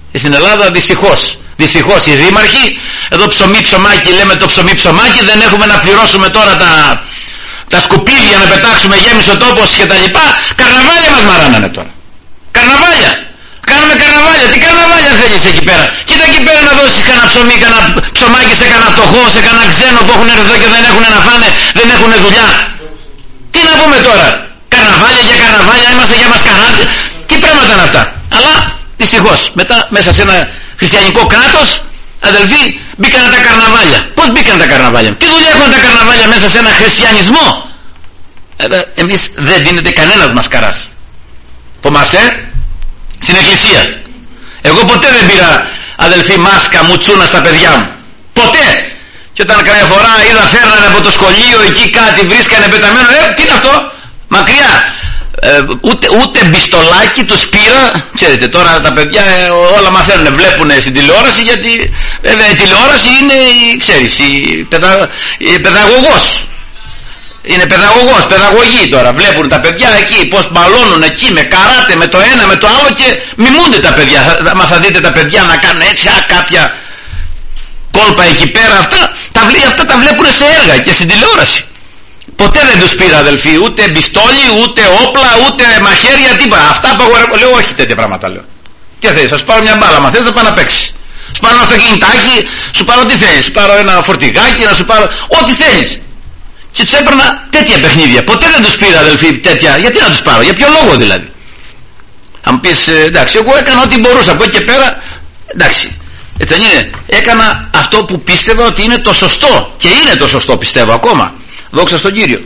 Στην Ελλάδα δυστυχώς, δυστυχώς οι δήμαρχοι, εδώ ψωμί ψωμάκι, λέμε το ψωμί ψωμάκι, δεν έχουμε να πληρώσουμε τώρα τα, τα σκουπίδια να πετάξουμε γέμισο τόπος και τα λοιπά. Καρναβάλια μας μαράνανε τώρα. Καρναβάλια. Κάνουμε καρναβάλια. Τι καρναβάλια θέλεις εκεί πέρα? Κοίτα εκεί πέρα να δώσεις κανένα ψωμί, κανένα ψωμάκι σε κανένα φτωχό, σε κανένα ξένο που έχουν έρθει εδώ και δεν έχουν να φάνε, δεν έχουν δουλειά. Τι να πούμε τώρα? Καρναβάλια για καρναβάλια, είμαστε για μασκαράδες. Τι πράγματα είναι αυτά? Αλλά δυστυχώς μετά μέσα σε ένα χριστιανικό κράτος, αδελφοί, μπήκαν τα καρναβάλια. Πώς μπήκαν τα καρναβάλια? Τι δουλειά έχουν τα καρναβάλια μέσα σε ένα χριστιανισμό? Ε, εμείς δεν δίνεται κανένας μασκαράς. Από μας, ε, στην εκκλησία. Εγώ ποτέ δεν πήρα, αδελφοί, μάσκα μουτσούνα στα παιδιά μου. Ποτέ. Και όταν καμιά φορά είδα φέρνανε από το σχολείο εκεί κάτι, βρίσκανε πεταμένο, ε, τι είναι αυτό? Μακριά. Ε, ούτε, ούτε μπιστολάκι τους πήρα. Ξέρετε τώρα τα παιδιά ε, όλα μαθαίνουν, βλέπουν στην τηλεόραση, γιατί βέβαια η τηλεόραση είναι, ξέρεις, η, παιδα, η παιδαγωγός. Είναι παιδαγωγός, παιδαγωγή τώρα. Βλέπουν τα παιδιά εκεί πως μπαλώνουν εκεί με καράτε, με το ένα, με το άλλο και μιμούνται τα παιδιά. Μα θα δείτε τα παιδιά να κάνουν έτσι, α, κάποια κόλπα εκεί πέρα, αυτά τα, αυτά τα βλέπουν σε έργα και στην τηλεόραση. Ποτέ δεν τους πήρα, αδελφοί, ούτε μπιστόλι, ούτε όπλα, ούτε μαχαίρια, τίποτα. Αυτά απαγορεύω. Λέω όχι τέτοια πράγματα, λέω. Τι θέλεις, θα σου πάρω μια μπάλα, μα θες να πάω να παίξεις. Σου πάρω ένα αυτοκινητάκι, σου πάρω τι θέλεις. Σου πάρω ένα φορτηγάκι, να σου πάρω ό,τι θέλεις. Και τους έπαιρνα τέτοια παιχνίδια. Ποτέ δεν τους πήρα, αδελφοί, τέτοια. Γιατί να τους πάρω, για ποιο λόγο δηλαδή? Αν μου πεις, ε, εντάξει, εγώ έκανα ό,τι μπορούσα από εκεί και πέρα, εντάξει. Έτσι δεν είναι? Έκανα αυτό που πίστευα ότι είναι το σωστό. Και είναι το σωστό, πιστεύω ακόμα. Δόξα στον Κύριο.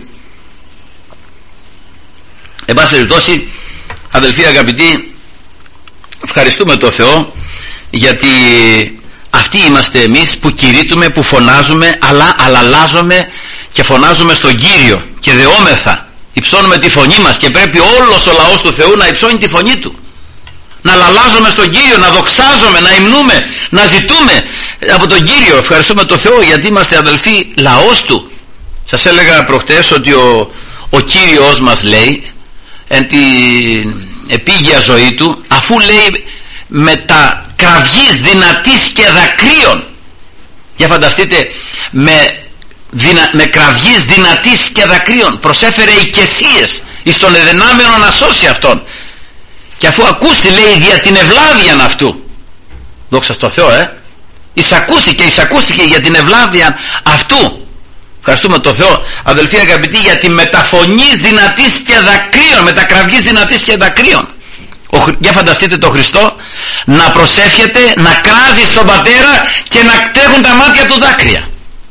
Εν πάση περιπτώσει, αδελφοί αγαπητοί, ευχαριστούμε τον Θεό, γιατί αυτοί είμαστε εμείς που κηρύττουμε, που φωνάζουμε, αλλά αλλάζουμε και φωνάζουμε στον Κύριο και δεόμεθα, υψώνουμε τη φωνή μας, και πρέπει όλος ο λαός του Θεού να υψώνει τη φωνή του, να αλλάζουμε στον Κύριο, να δοξάζουμε, να υμνούμε, να ζητούμε από τον Κύριο. Ευχαριστούμε τον Θεό γιατί είμαστε, αδελφοί, λαός του. Σας έλεγα προχτές ότι ο, ο Κύριος μας λέει εν την επίγεια ζωή του, αφού λέει με τα κραυγής δυνατής και δακρύων, για φανταστείτε, με, δυνα, με κραυγής δυνατής και δακρύων προσέφερε οικεσίες εις τον εδυνάμενο να σώσει αυτόν, και αφού ακούστη, λέει, δια την ευλάβεια αυτού, δόξα στο Θεό, ε εισακούστηκε, εισακούστηκε για την ευλάβεια αυτού. Ευχαριστούμε τον Θεό, αδελφοί αγαπητοί, για τη μεταφωνής δυνατής και δακρύων, μετακραυγής δυνατής και δακρύων. Ο, για φανταστείτε τον Χριστό να προσεύχεται, να κράζει στον Πατέρα και να τρέχουν τα μάτια του δάκρυα.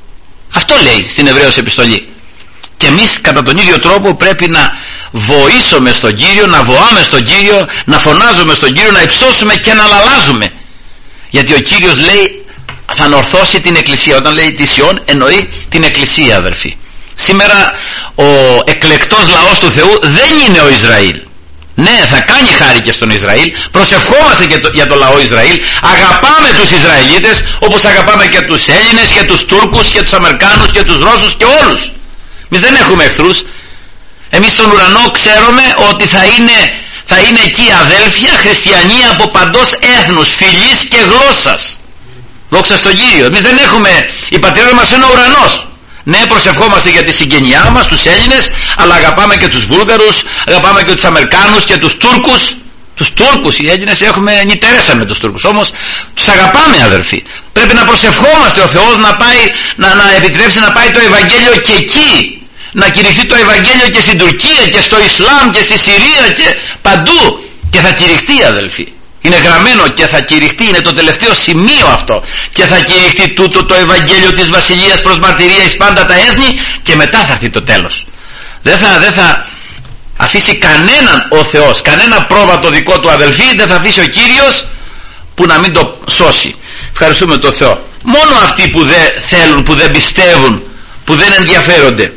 Αυτό λέει στην Εβραίους επιστολή. Και εμείς κατά τον ίδιο τρόπο πρέπει να βοήσουμε στον Κύριο, να βοάμε στον Κύριο, να φωνάζουμε στον Κύριο, να υψώσουμε και να λαλάζουμε. Γιατί ο Κύριος λέει θα ανορθώσει την Εκκλησία. Όταν λέει τη Σιών εννοεί την Εκκλησία, αδερφοί. Σήμερα ο εκλεκτός λαός του Θεού δεν είναι ο Ισραήλ. Ναι, θα κάνει χάρη και στον Ισραήλ, προσευχόμαστε και το, για το λαό Ισραήλ, αγαπάμε τους Ισραηλίτες όπως αγαπάμε και τους Έλληνες και τους Τούρκους και τους Αμερικάνους και τους Ρώσους και όλους. Εμείς δεν έχουμε εχθρούς. Εμείς στον ουρανό ξέρουμε ότι θα είναι, θα είναι εκεί αδέλφια χριστιανοί από παντός έθνους, φυλής και γλώσσας. Δόξα στον Κύριο. Εμείς δεν έχουμε, η πατρίδα μας είναι ο ουρανός. Ναι, προσευχόμαστε για τη συγγενειά μας, τους Έλληνες, αλλά αγαπάμε και τους Βούλγαρους, αγαπάμε και τους Αμερικάνους και τους Τούρκους. Τους Τούρκους, οι Έλληνες έχουμε νητερέσα με τους Τούρκους, όμως τους αγαπάμε, αδερφοί. Πρέπει να προσευχόμαστε ο Θεός να πάει, να, να επιτρέψει να πάει το Ευαγγέλιο και εκεί, να κηρυχθεί το Ευαγγέλιο και στην Τουρκία και στο Ισλάμ και στη Συρία και παντού, και θα κηρυχτεί, αδελφοί. Είναι γραμμένο και θα κηρυχτεί, είναι το τελευταίο σημείο αυτό, και θα κηρυχτεί τούτο το Ευαγγέλιο της Βασιλείας προς μαρτυρία εις πάντα τα έθνη, και μετά θα έρθει το τέλος. Δεν θα, δεν θα αφήσει κανέναν ο Θεός, κανένα πρόβατο δικό του, αδελφοί, δεν θα αφήσει ο Κύριος που να μην το σώσει. Ευχαριστούμε τον Θεό. Μόνο αυτοί που δεν θέλουν, που δεν πιστεύουν, που δεν ενδιαφέρονται,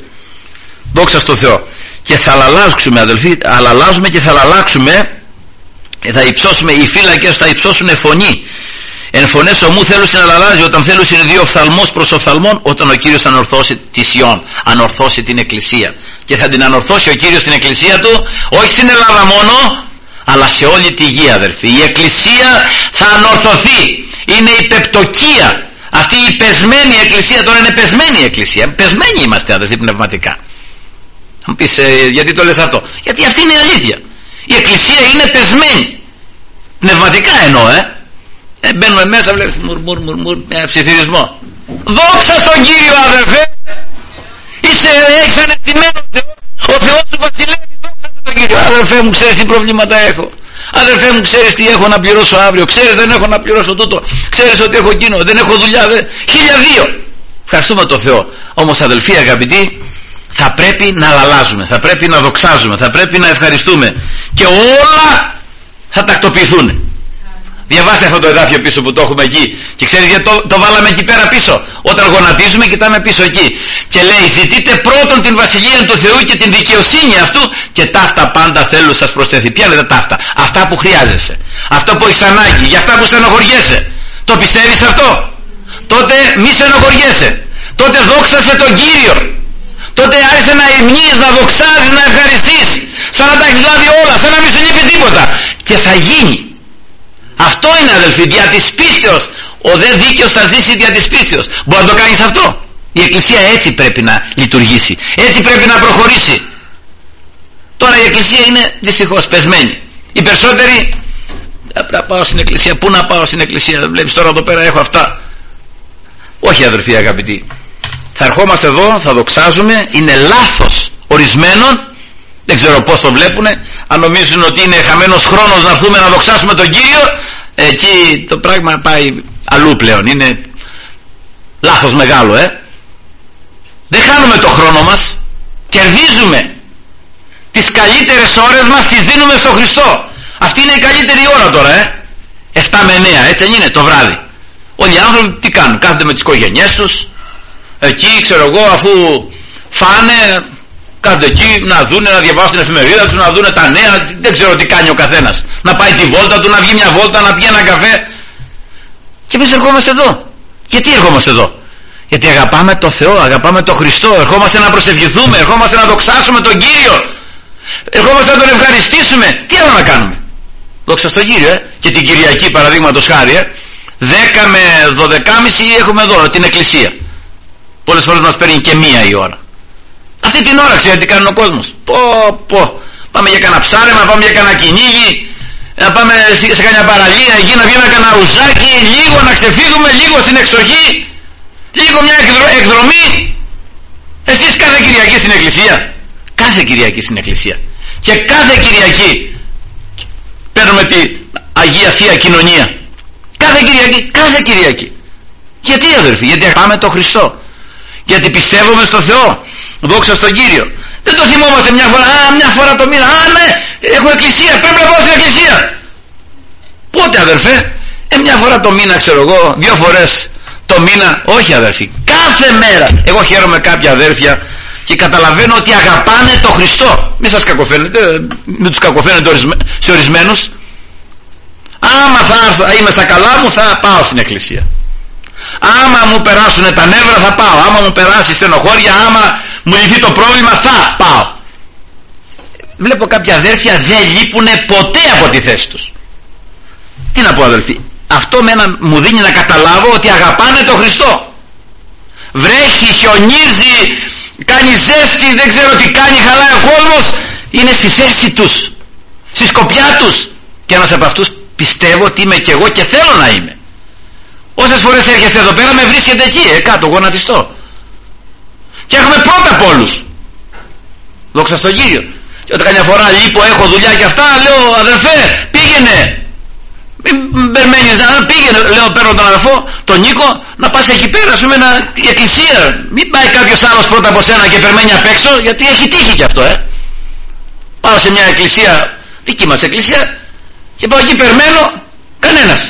δόξα στον Θεό. Και θα αλλάξουμε, αδελφοί, αλλάζουμε και θα αλλάξουμε, θα υψώσουμε, οι φύλακες θα υψώσουν φωνή. Εν φωνές ομού θέλουν να αλλάζει, όταν θέλουν είναι δύο οφθαλμός προς οφθαλμόν, όταν ο Κύριος ανορθώσει τη Σιών, ανορθώσει την Εκκλησία. Και θα την ανορθώσει ο Κύριος την Εκκλησία του, όχι στην Ελλάδα μόνο, αλλά σε όλη τη γη, αδερφοί. Η εκκλησία θα ανορθωθεί. Είναι η πεπτοκία. Αυτή η πεσμένη εκκλησία τώρα είναι πεσμένη η εκκλησία. Πεσμένοι είμαστε, αδερφοί, πνευματικά. Θα μου πεις, ε, γιατί το λες αυτό? Γιατί αυτή είναι η αλήθεια. Η εκκλησία είναι πεσμένη. Πνευματικά εννοώ, ε. ε μπαίνουμε μέσα, βλέπεις μουρ μουρ μουρ μουρ, ε, ψιθυρισμό. Δόξα στον Κύριο, αδερφέ. Είσαι, έχεις ανεκτημένο Θεό. Ο Θεός του βασιλεύει. Δόξα στον Κύριο. Αδερφέ μου, ξέρεις τι προβλήματα έχω. Αδερφέ μου, ξέρεις τι έχω να πληρώσω αύριο. Ξέρεις, δεν έχω να πληρώσω τούτο. Ξέρεις ότι έχω εκείνο. Δεν έχω δουλειά. Δεν... Χίλια δύο. Ευχαριστούμε τον Θεό. Όμως, αδελφοί αγαπητοί, θα πρέπει να αλλάζουμε. Θα πρέπει να δοξάζουμε. Θα πρέπει να ευχαριστούμε. Και όλα θα τακτοποιηθούν. Διαβάστε αυτό το εδάφιο πίσω που το έχουμε εκεί. Και ξέρεις γιατί το, το βάλαμε εκεί πέρα πίσω? Όταν γονατίζουμε, κοιτάμε πίσω εκεί. Και λέει, ζητείτε πρώτον την βασιλεία του Θεού και την δικαιοσύνη αυτού, και ταύτα πάντα θέλω σας προσθεθεί. Ποια είναι τα ταύτα? Αυτά που χρειάζεσαι. Αυτό που έχεις ανάγκη. Για αυτά που στενοχωριέσαι. Το πιστεύεις αυτό? Τότε μη στενοχωριέσαι. Τότε δόξασε τον Κύριο. Τότε άρχισε να υμνείς, να δοξάζεις, να ευχαριστείς. Σαν να τα έχεις λάβει όλα. Σαν να μην σου λείπει τίποτα. Και θα γίνει. Αυτό είναι, αδελφοί, δια της πίστεως. Ο δε δίκαιος θα ζήσει δια της πίστεως. Μπορεί να το κάνεις αυτό? Η Εκκλησία έτσι πρέπει να λειτουργήσει. Έτσι πρέπει να προχωρήσει. Τώρα η Εκκλησία είναι δυστυχώς πεσμένη. Οι περισσότεροι, να πάω στην Εκκλησία. Πού να πάω στην Εκκλησία? Βλέπεις τώρα εδώ πέρα έχω αυτά. Όχι, αδελφοί αγαπητοί. Θα ερχόμαστε εδώ, θα δοξάζουμε. Είναι λάθος ορισμένων. Δεν ξέρω πώς το βλέπουνε. Αν νομίζουν ότι είναι χαμένος χρόνος να έρθουμε να δοξάσουμε τον Κύριο, εκεί το πράγμα πάει αλλού πλέον. Είναι λάθος μεγάλο, ε. Δεν χάνουμε το χρόνο μας. Κερδίζουμε. Τις καλύτερες ώρες μας τις δίνουμε στο Χριστό. Αυτή είναι η καλύτερη ώρα τώρα, ε. εφτά με εννέα, έτσι δεν είναι, το βράδυ? Όλοι οι άνθρωποι τι κάνουν? Κάθονται με τις οικογένειές τους. Εκεί, ξέρω εγώ, αφού φάνε, κάθονται εκεί να δούνε, να διαβάσουν την εφημερίδα τους, να δούνε τα νέα. Δεν ξέρω τι κάνει ο καθένας. Να πάει τη βόλτα του, να βγει μια βόλτα, να πιει ένα καφέ. Και εμείς ερχόμαστε εδώ. Γιατί ερχόμαστε εδώ? Γιατί αγαπάμε το Θεό, αγαπάμε το Χριστό. Ερχόμαστε να προσευχηθούμε, ερχόμαστε να δοξάσουμε τον Κύριο. Ερχόμαστε να τον ευχαριστήσουμε. Τι άλλο να κάνουμε? Δόξα στον Κύριο, ε. Και την Κυριακή, παραδείγματος χάρη, ε, δέκα με δώδεκα και μισή έχουμε εδώ την εκκλησία. Πολλές φορές μας παίρνει και μία η ώρα. Αυτή την ώρα ξέρετε τι κάνει ο κόσμος? Πω πω. Πάμε για κανένα ψάρεμα, πάμε για κανένα κυνήγι, να πάμε σε κανένα παραλία εκεί, να βγει ένα κανένα ουζάκι, λίγο να ξεφύγουμε, λίγο στην εξοχή, λίγο μια εκδρομή. Εσείς κάθε Κυριακή στην εκκλησία? Κάθε Κυριακή στην εκκλησία. Και κάθε Κυριακή παίρνουμε την Αγία Θεία Κοινωνία. Κάθε Κυριακή, κάθε Κυριακή. Γιατί, αδερφοί? Γιατί αγαπάμε τον Χριστό. Γιατί πιστεύουμε στο Θεό. Δόξα στον Κύριο. Δεν το θυμόμαστε μια φορά. Α, μια φορά το μήνα. Α, ναι, έχω εκκλησία. Πρέπει να πάω στην εκκλησία. Πότε, αδερφέ? Ε, μια φορά το μήνα, ξέρω εγώ. Δύο φορές το μήνα. Όχι, αδερφοί. Κάθε μέρα. Εγώ χαίρομαι κάποια αδέρφια και καταλαβαίνω ότι αγαπάνε τον Χριστό. Μην σας κακοφαίνετε. Μην τους κακοφαίνετε σε ορισμένους. Άμα θα έρθω, είμαι στα καλά μου, θα πάω στην εκκλησία. Άμα μου περάσουν τα νεύρα θα πάω. Άμα μου περάσει η στενοχώρια, άμα μου λυθεί το πρόβλημα θα πάω. Βλέπω κάποια αδέρφια δεν λείπουνε ποτέ από τη θέση τους. Τι να πω, αδελφοί? Αυτό με ένα, μου δίνει να καταλάβω ότι αγαπάνε τον Χριστό. Βρέχει, χιονίζει, κάνει ζέστη, δεν ξέρω τι κάνει, χαλάει ο κόσμος. Είναι στη θέση τους, στη σκοπιά τους. Και ένας από αυτούς πιστεύω ότι είμαι και εγώ και θέλω να είμαι. Όσες φορές έρχεστε εδώ πέρα με βρίσκετε εκεί, ε, κάτω, γονατιστό. Και έχουμε πρώτα από όλους. Δόξα στον Κύριο. Και όταν καμιά φορά λείπω, έχω δουλειά και αυτά, λέω, αδερφέ, πήγαινε. Μην περιμένεις να πήγαινε, λέω, παίρνω τον αδερφό, τον Νίκο, να πας εκεί πέρα, ας πούμε, η εκκλησία. Μην πάει κάποιος άλλος πρώτα από σένα και περιμένει απ' έξω, γιατί έχει τύχει κι αυτό, ε. Πάω σε μια εκκλησία, δική μας εκκλησία, και πάω εκεί, περιμένω, κανένας.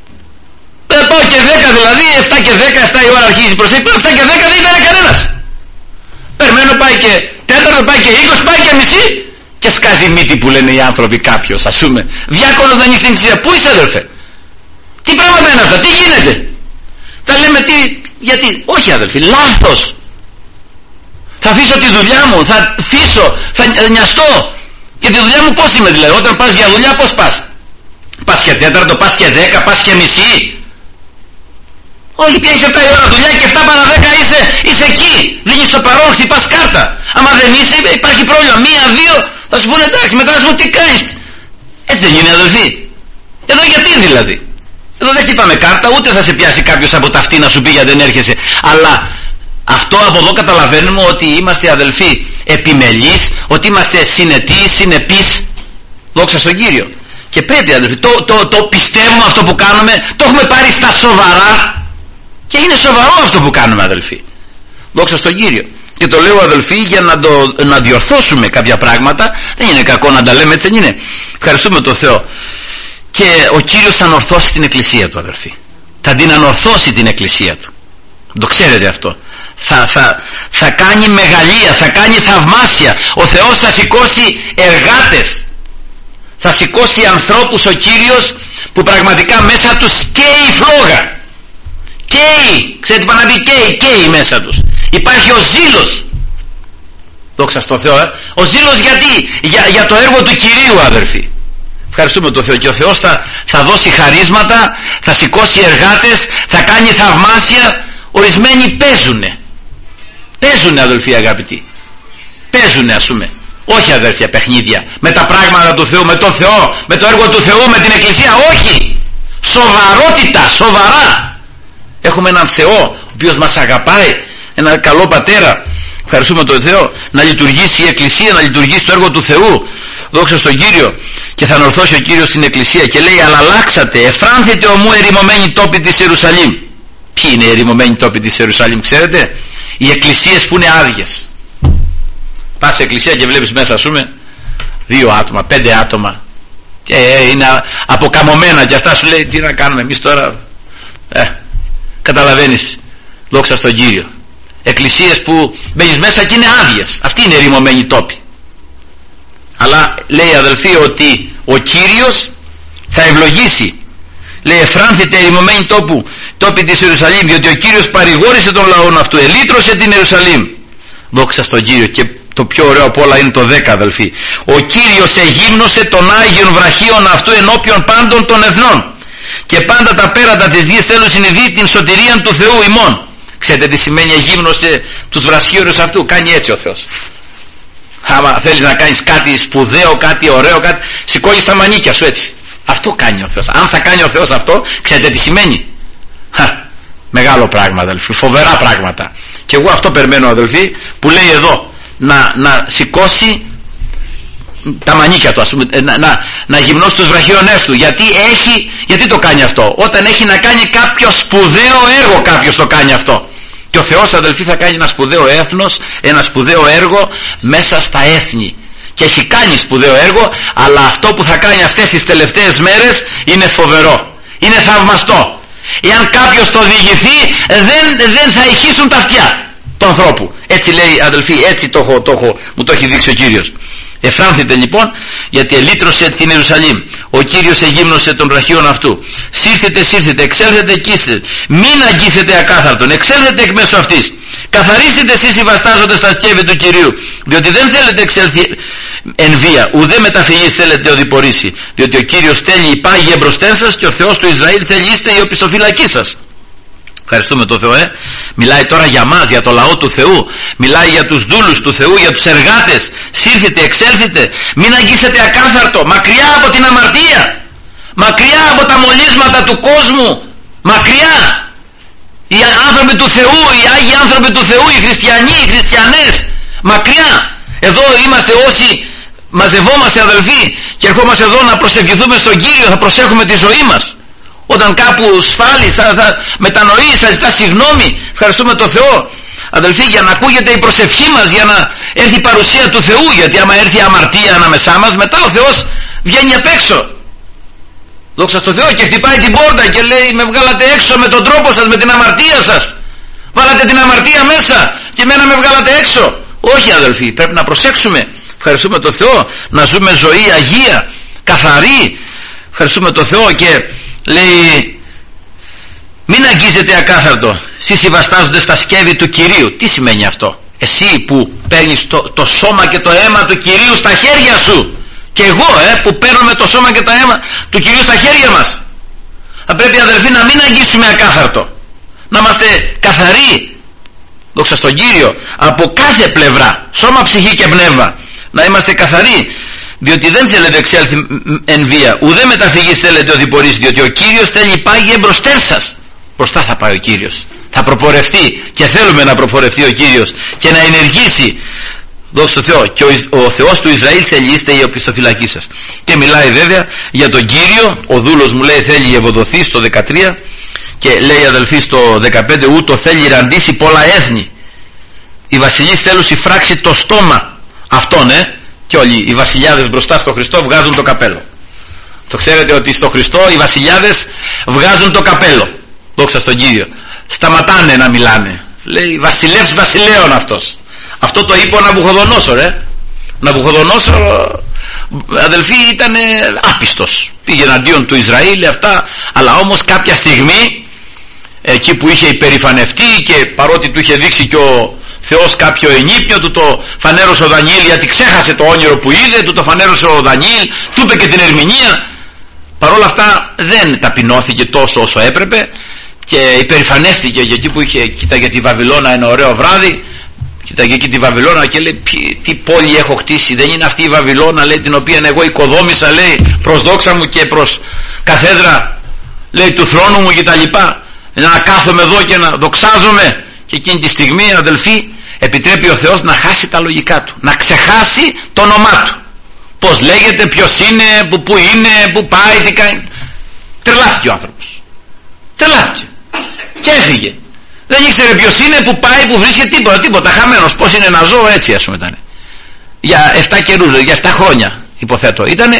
Δεν πάω και δέκα δηλαδή, εφτά και δέκα, εφτά η ώρα αρχίζει η προσευχή, εφτά και δέκα δεν ήταν κανένας. Περιμένω, πάει και τέταρτο, πάει και είκοσι, πάει και μισή, και σκάζει μύτη που λένε οι άνθρωποι κάποιος, ας πούμε. Διάκονος δεν έχει στην εκκλησία. Πού είσαι, αδελφέ? Τι πράγματα είναι αυτά? Τι γίνεται? Θα λέμε τι, γιατί? Όχι, αδελφοί, λάθος. Θα αφήσω τη δουλειά μου, θα αφήσω, θα νοιαστώ Και τη δουλειά μου πώς είμαι δηλαδή? Όταν πας για δουλειά πώς πας? Πας και τέταρτο, πας και δέκα, πας και μισή? Όχι, πια είσαι εφτά η ώρα δουλειά και εφτά παρά δέκα είσαι, είσαι εκεί. Δίνεις το παρόν, χτυπάς κάρτα. Άμα δεν είσαι, υπάρχει πρόβλημα. Μία, δύο, θα σου πούνε εντάξει, μετά θα σου πούνε τι κάνεις. Έτσι δεν είναι, αδελφοί? Εδώ γιατί δηλαδή? Εδώ δεν χτυπάμε κάρτα, ούτε θα σε πιάσει κάποιος από τα αυτή να σου πει γιατί δεν έρχεσαι. Αλλά αυτό από εδώ καταλαβαίνουμε ότι είμαστε, αδελφοί, επιμελείς, ότι είμαστε συνετοί, συνεπείς. Δόξα στον Κύριο. Και πρέπει, αδελφοί, το, το, το πιστεύουμε αυτό που κάνουμε, το έχουμε πάρει στα σοβαρά. Και είναι σοβαρό αυτό που κάνουμε, αδελφοί. Δόξα στον Κύριο. Και το λέω, αδελφοί, για να, το, να διορθώσουμε κάποια πράγματα. Δεν είναι κακό να τα λέμε, έτσι δεν είναι? Ευχαριστούμε τον Θεό. Και ο Κύριος θα ανορθώσει την εκκλησία του, αδελφοί. Θα την ανορθώσει την εκκλησία του. Το ξέρετε αυτό. Θα, θα, θα κάνει μεγαλεία, θα κάνει θαυμάσια. Ο Θεός θα σηκώσει εργάτες. Θα σηκώσει ανθρώπους ο Κύριος που πραγματικά μέσα τους καίει φλόγα. Καίει, ξέρετε τι πάνε να πει? Καίει, καίει μέσα τους. Υπάρχει ο ζήλος. Δόξα στο Θεό, ε? Ο ζήλος γιατί? Για, για το έργο του Κυρίου, αδερφοί. Ευχαριστούμε τον Θεό. Και ο Θεός θα, θα δώσει χαρίσματα, θα σηκώσει εργάτες, θα κάνει θαυμάσια. Ορισμένοι παίζουνε. Παίζουνε, αδελφοί αγαπητοί. Παίζουνε, ας πούμε. Όχι, αδέρφια, παιχνίδια. Με τα πράγματα του Θεού, με το Θεό, με το έργο του Θεού, με την Εκκλησία. Όχι. Σοβαρότητα, σοβαρά. Έχουμε έναν Θεό ο οποίος μας αγαπάει, έναν καλό πατέρα. Ευχαριστούμε τον Θεό. Να λειτουργήσει η Εκκλησία, να λειτουργήσει το έργο του Θεού. Δόξα στον Κύριο. Και θα ανορθώσει ο Κύριος την Εκκλησία. Και λέει, αλλά αλλάξατε, εφράνθητε ομού ερημωμένοι τόποι της Ιερουσαλήμ. Ποιοι είναι οι ερημωμένοι τόποι της Ιερουσαλήμ, ξέρετε? Οι εκκλησίες που είναι άδειες. Πας σε εκκλησία και βλέπεις μέσα, ας πούμε, δύο άτομα, πέντε άτομα. Και είναι αποκαμωμένα και αυτά, σου λέει, τι να κάνουμε εμείς τώρα? Ε, καταλαβαίνεις, δόξα στον Κύριο. Εκκλησίες που μπαίνεις μέσα και είναι άδειες. Αυτοί είναι ερημωμένοι τόποι. Αλλά λέει, αδελφοί, ότι ο Κύριος θα ευλογήσει. Λέει, εφράνθητε ερημωμένοι τόπου, τόποι της Ιερουσαλήμ, διότι ο Κύριος παρηγόρησε τον λαό αυτού, ελύτρωσε την Ιερουσαλήμ. Δόξα στον Κύριο. Και το πιο ωραίο από όλα είναι το δέκα, αδελφοί. Ο Κύριος εγύμνωσε τον Άγιον βραχίον αυτού ενώπιον πάντων των εθνών. Και πάντα τα πέρατα της γης θέλουν συνειδεί την σωτηρία του Θεού ημών. Ξέρετε τι σημαίνει εγύμνωσε τους βραχίονες αυτού? Κάνει έτσι ο Θεός. Άμα θέλεις να κάνεις κάτι σπουδαίο, κάτι ωραίο, κάτι, σηκώνεις τα μανίκια σου έτσι. Αυτό κάνει ο Θεός. Αν θα κάνει ο Θεός αυτό, ξέρετε τι σημαίνει? Χα, μεγάλο πράγμα, αδελφοί, φοβερά πράγματα. Και εγώ αυτό περιμένω, αδελφοί, που λέει εδώ να, να σηκώσει τα μανίκια του, ας πούμε, να, να, να γυμνώσει τους βραχίονές του. Γιατί έχει, γιατί το κάνει αυτό? Όταν έχει να κάνει κάποιο σπουδαίο έργο, κάποιος το κάνει αυτό. Και ο Θεός, αδελφοί, θα κάνει ένα σπουδαίο έθνος, ένα σπουδαίο έργο μέσα στα έθνη. Και έχει κάνει σπουδαίο έργο, αλλά αυτό που θα κάνει αυτές τις τελευταίες μέρες είναι φοβερό. Είναι θαυμαστό. Εάν κάποιος το διηγηθεί, δεν, δεν θα ηχήσουν τα αυτιά του ανθρώπου. Έτσι λέει, αδελφοί, έτσι το έχω, το έχω, μου το έχει δείξει ο Κύριος. Εφράνθητε λοιπόν, γιατί ελύτρωσε την Ιερουσαλήμ. Ο Κύριος εγύμνωσε των βραχίων αυτού. Σύρθετε, σύρθετε, εξέλθετε, εκείστε. Μην αγγίσετε ακάθαρτον, εξέλθετε εκ μέσω αυτής. Καθαρίστητε εσείς οι βαστάζοντες στα σκεύη του Κυρίου, διότι δεν θέλετε εξέλθει εν βία, ουδέ μεταφυγής θέλετε οδηπορήσει. Διότι ο Κύριος θέλει υπάγει εμπροστέν σας και ο Θεός του Ισραήλ θέλει είστε η οπισθοφυλακή σας. Ευχαριστούμε τον Θεό, ε. Μιλάει τώρα για μας, για το λαό του Θεού. Μιλάει για τους δούλους του Θεού, για τους εργάτες. Σύρθετε, εξέλθετε. Μην αγγίσετε ακάθαρτο, μακριά από την αμαρτία, μακριά από τα μολύσματα του κόσμου, μακριά. Οι άνθρωποι του Θεού, οι Άγιοι άνθρωποι του Θεού, οι χριστιανοί, οι χριστιανές, μακριά. Εδώ είμαστε όσοι μαζευόμαστε, αδελφοί, και ερχόμαστε εδώ να προσευχηθούμε στον Κύριο, θα προσέχουμε τη ζωή μας. Όταν κάπου σφάλεις, θα, θα μετανοείς, θα ζητάς συγγνώμη. Ευχαριστούμε τον Θεό, αδελφοί, για να ακούγεται η προσευχή μας, για να έρθει η παρουσία του Θεού. Γιατί άμα έρθει η αμαρτία ανάμεσά μας, μετά ο Θεός βγαίνει απ' έξω. Δόξα στον Θεό, και χτυπάει την πόρτα και λέει, με βγάλατε έξω με τον τρόπο σας, με την αμαρτία σας. Βάλατε την αμαρτία μέσα και εμένα με βγάλατε έξω. Όχι, αδελφοί, πρέπει να προσέξουμε. Ευχαριστούμε τον Θεό, να ζούμε ζωή αγία, καθαρή. Ευχαριστούμε τον Θεό. Και λέει, μην αγγίζετε ακάθαρτο, εσείς οι βαστάζοντες στα σκεύη του Κυρίου. Τι σημαίνει αυτό? Εσύ που παίρνεις το, το σώμα και το αίμα του Κυρίου στα χέρια σου, Και εγώ ε, που παίρνουμε το σώμα και το αίμα του Κυρίου στα χέρια μας. Θα πρέπει, αδελφοί, να μην αγγίσουμε ακάθαρτο, να είμαστε καθαροί, δόξα στον Κύριο, από κάθε πλευρά, σώμα, ψυχή και πνεύμα, να είμαστε καθαροί, διότι δεν θέλετε εξέλθει εν βία, ουδέ μεταφυγής θέλετε ο διπορής, διότι ο Κύριος θέλει πάγει μπροστά σας. Μπροστά θα πάει ο Κύριος, θα προπορευτεί, και θέλουμε να προπορευτεί ο Κύριος και να ενεργήσει. Δόξα τω Θεώ. Και ο, ο Θεός του Ισραήλ θέλει, είστε η οπισθοφυλακή σας. Και μιλάει βέβαια για τον Κύριο. Ο δούλος μου, λέει, θέλει ευωδοθεί στο δεκατρία, και λέει, αδελφοί, στο δεκαπέντε, ούτω θέλει ραντίσει πολλά έθνη. Οι βασιλείς θέλουν συμφράξει το στόμα αυτόν, ε, και όλοι οι βασιλιάδες μπροστά στο Χριστό βγάζουν το καπέλο. Το ξέρετε ότι στο Χριστό οι βασιλιάδες βγάζουν το καπέλο. Δόξα στον Κύριο. Σταματάνε να μιλάνε. Λέει, βασιλεύς βασιλέων αυτός. Αυτό το είπε ο Ναβουχοδονόσορ, ε. Ναβουχοδονόσορ, αδελφοί, ήταν άπιστος. Πήγε εναντίον του Ισραήλ αυτά, αλλά όμως κάποια στιγμή, εκεί που είχε υπερηφανευτεί, και παρότι του είχε δείξει και ο Θεός κάποιο ενύπνιο, του το φανέρωσε ο Δανιήλ, γιατί ξέχασε το όνειρο που είδε, του το φανέρωσε ο Δανιήλ, του είπε και την ερμηνεία. Παρόλα αυτά δεν ταπεινώθηκε τόσο όσο έπρεπε και υπερηφανεύτηκε, και εκεί που είχε, κοίταγε τη Βαβυλώνα ένα ωραίο βράδυ, κοίταγε εκεί τη Βαβυλώνα και λέει, τι πόλη έχω χτίσει, δεν είναι αυτή η Βαβυλώνα, λέει, την οποία εγώ οικοδόμησα, λέει, προς δόξα μου και προς καθέδρα, λέει, του θρόνου μου, και τα λοιπά, να κάθομαι εδώ και να δοξάζομαι. Και εκείνη τη στιγμή, αδελφοί, επιτρέπει ο Θεός να χάσει τα λογικά του, να ξεχάσει το όνομά του, πως λέγεται, ποιος είναι, που, που είναι, που πάει, τι κάνει. Τρελάθηκε ο άνθρωπος, τρελάθηκε και έφυγε. Δεν ήξερε ποιος είναι, που πάει, που βρίσκεται, τίποτα, τίποτα, χαμένος. Πως είναι να ζω, έτσι ας πούμε ήταν. Για εφτά καιρούς, για εφτά χρόνια υποθέτω ήτανε.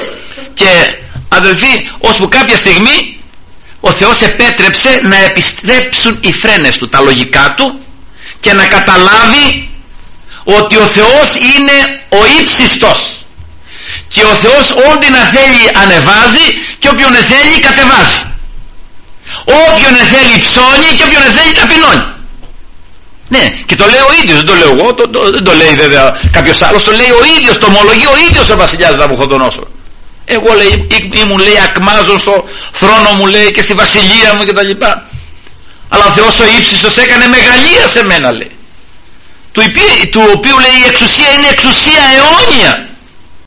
Και αδελφοί, ώσπου κάποια στιγμή ο Θεός επέτρεψε να επιστρέψουν οι φρένες του, τα λογικά του, και να καταλάβει ότι ο Θεός είναι ο ύψιστος, και ο Θεός ό,τι να θέλει ανεβάζει, και όποιον θέλει κατεβάζει. Όποιον θέλει ψώνει, και όποιον θέλει ταπεινώνει. Ναι, και το λέει ο ίδιος, δεν το λέω εγώ, το, το, δεν το λέει βέβαια κάποιος άλλος, το λέει ο ίδιος, το ομολογεί ο ίδιος ο βασιλιάς Ναβουχοδονόσορ. Εγώ, λέει, ήμουν, λέει, ακμάζω στο θρόνο μου, λέει, και στη βασιλεία μου, και τα λοιπά. Αλλά ο Θεός ο ύψιστος έκανε μεγαλεία σε μένα, λέει, του, του οποίου, λέει, η εξουσία είναι εξουσία αιώνια.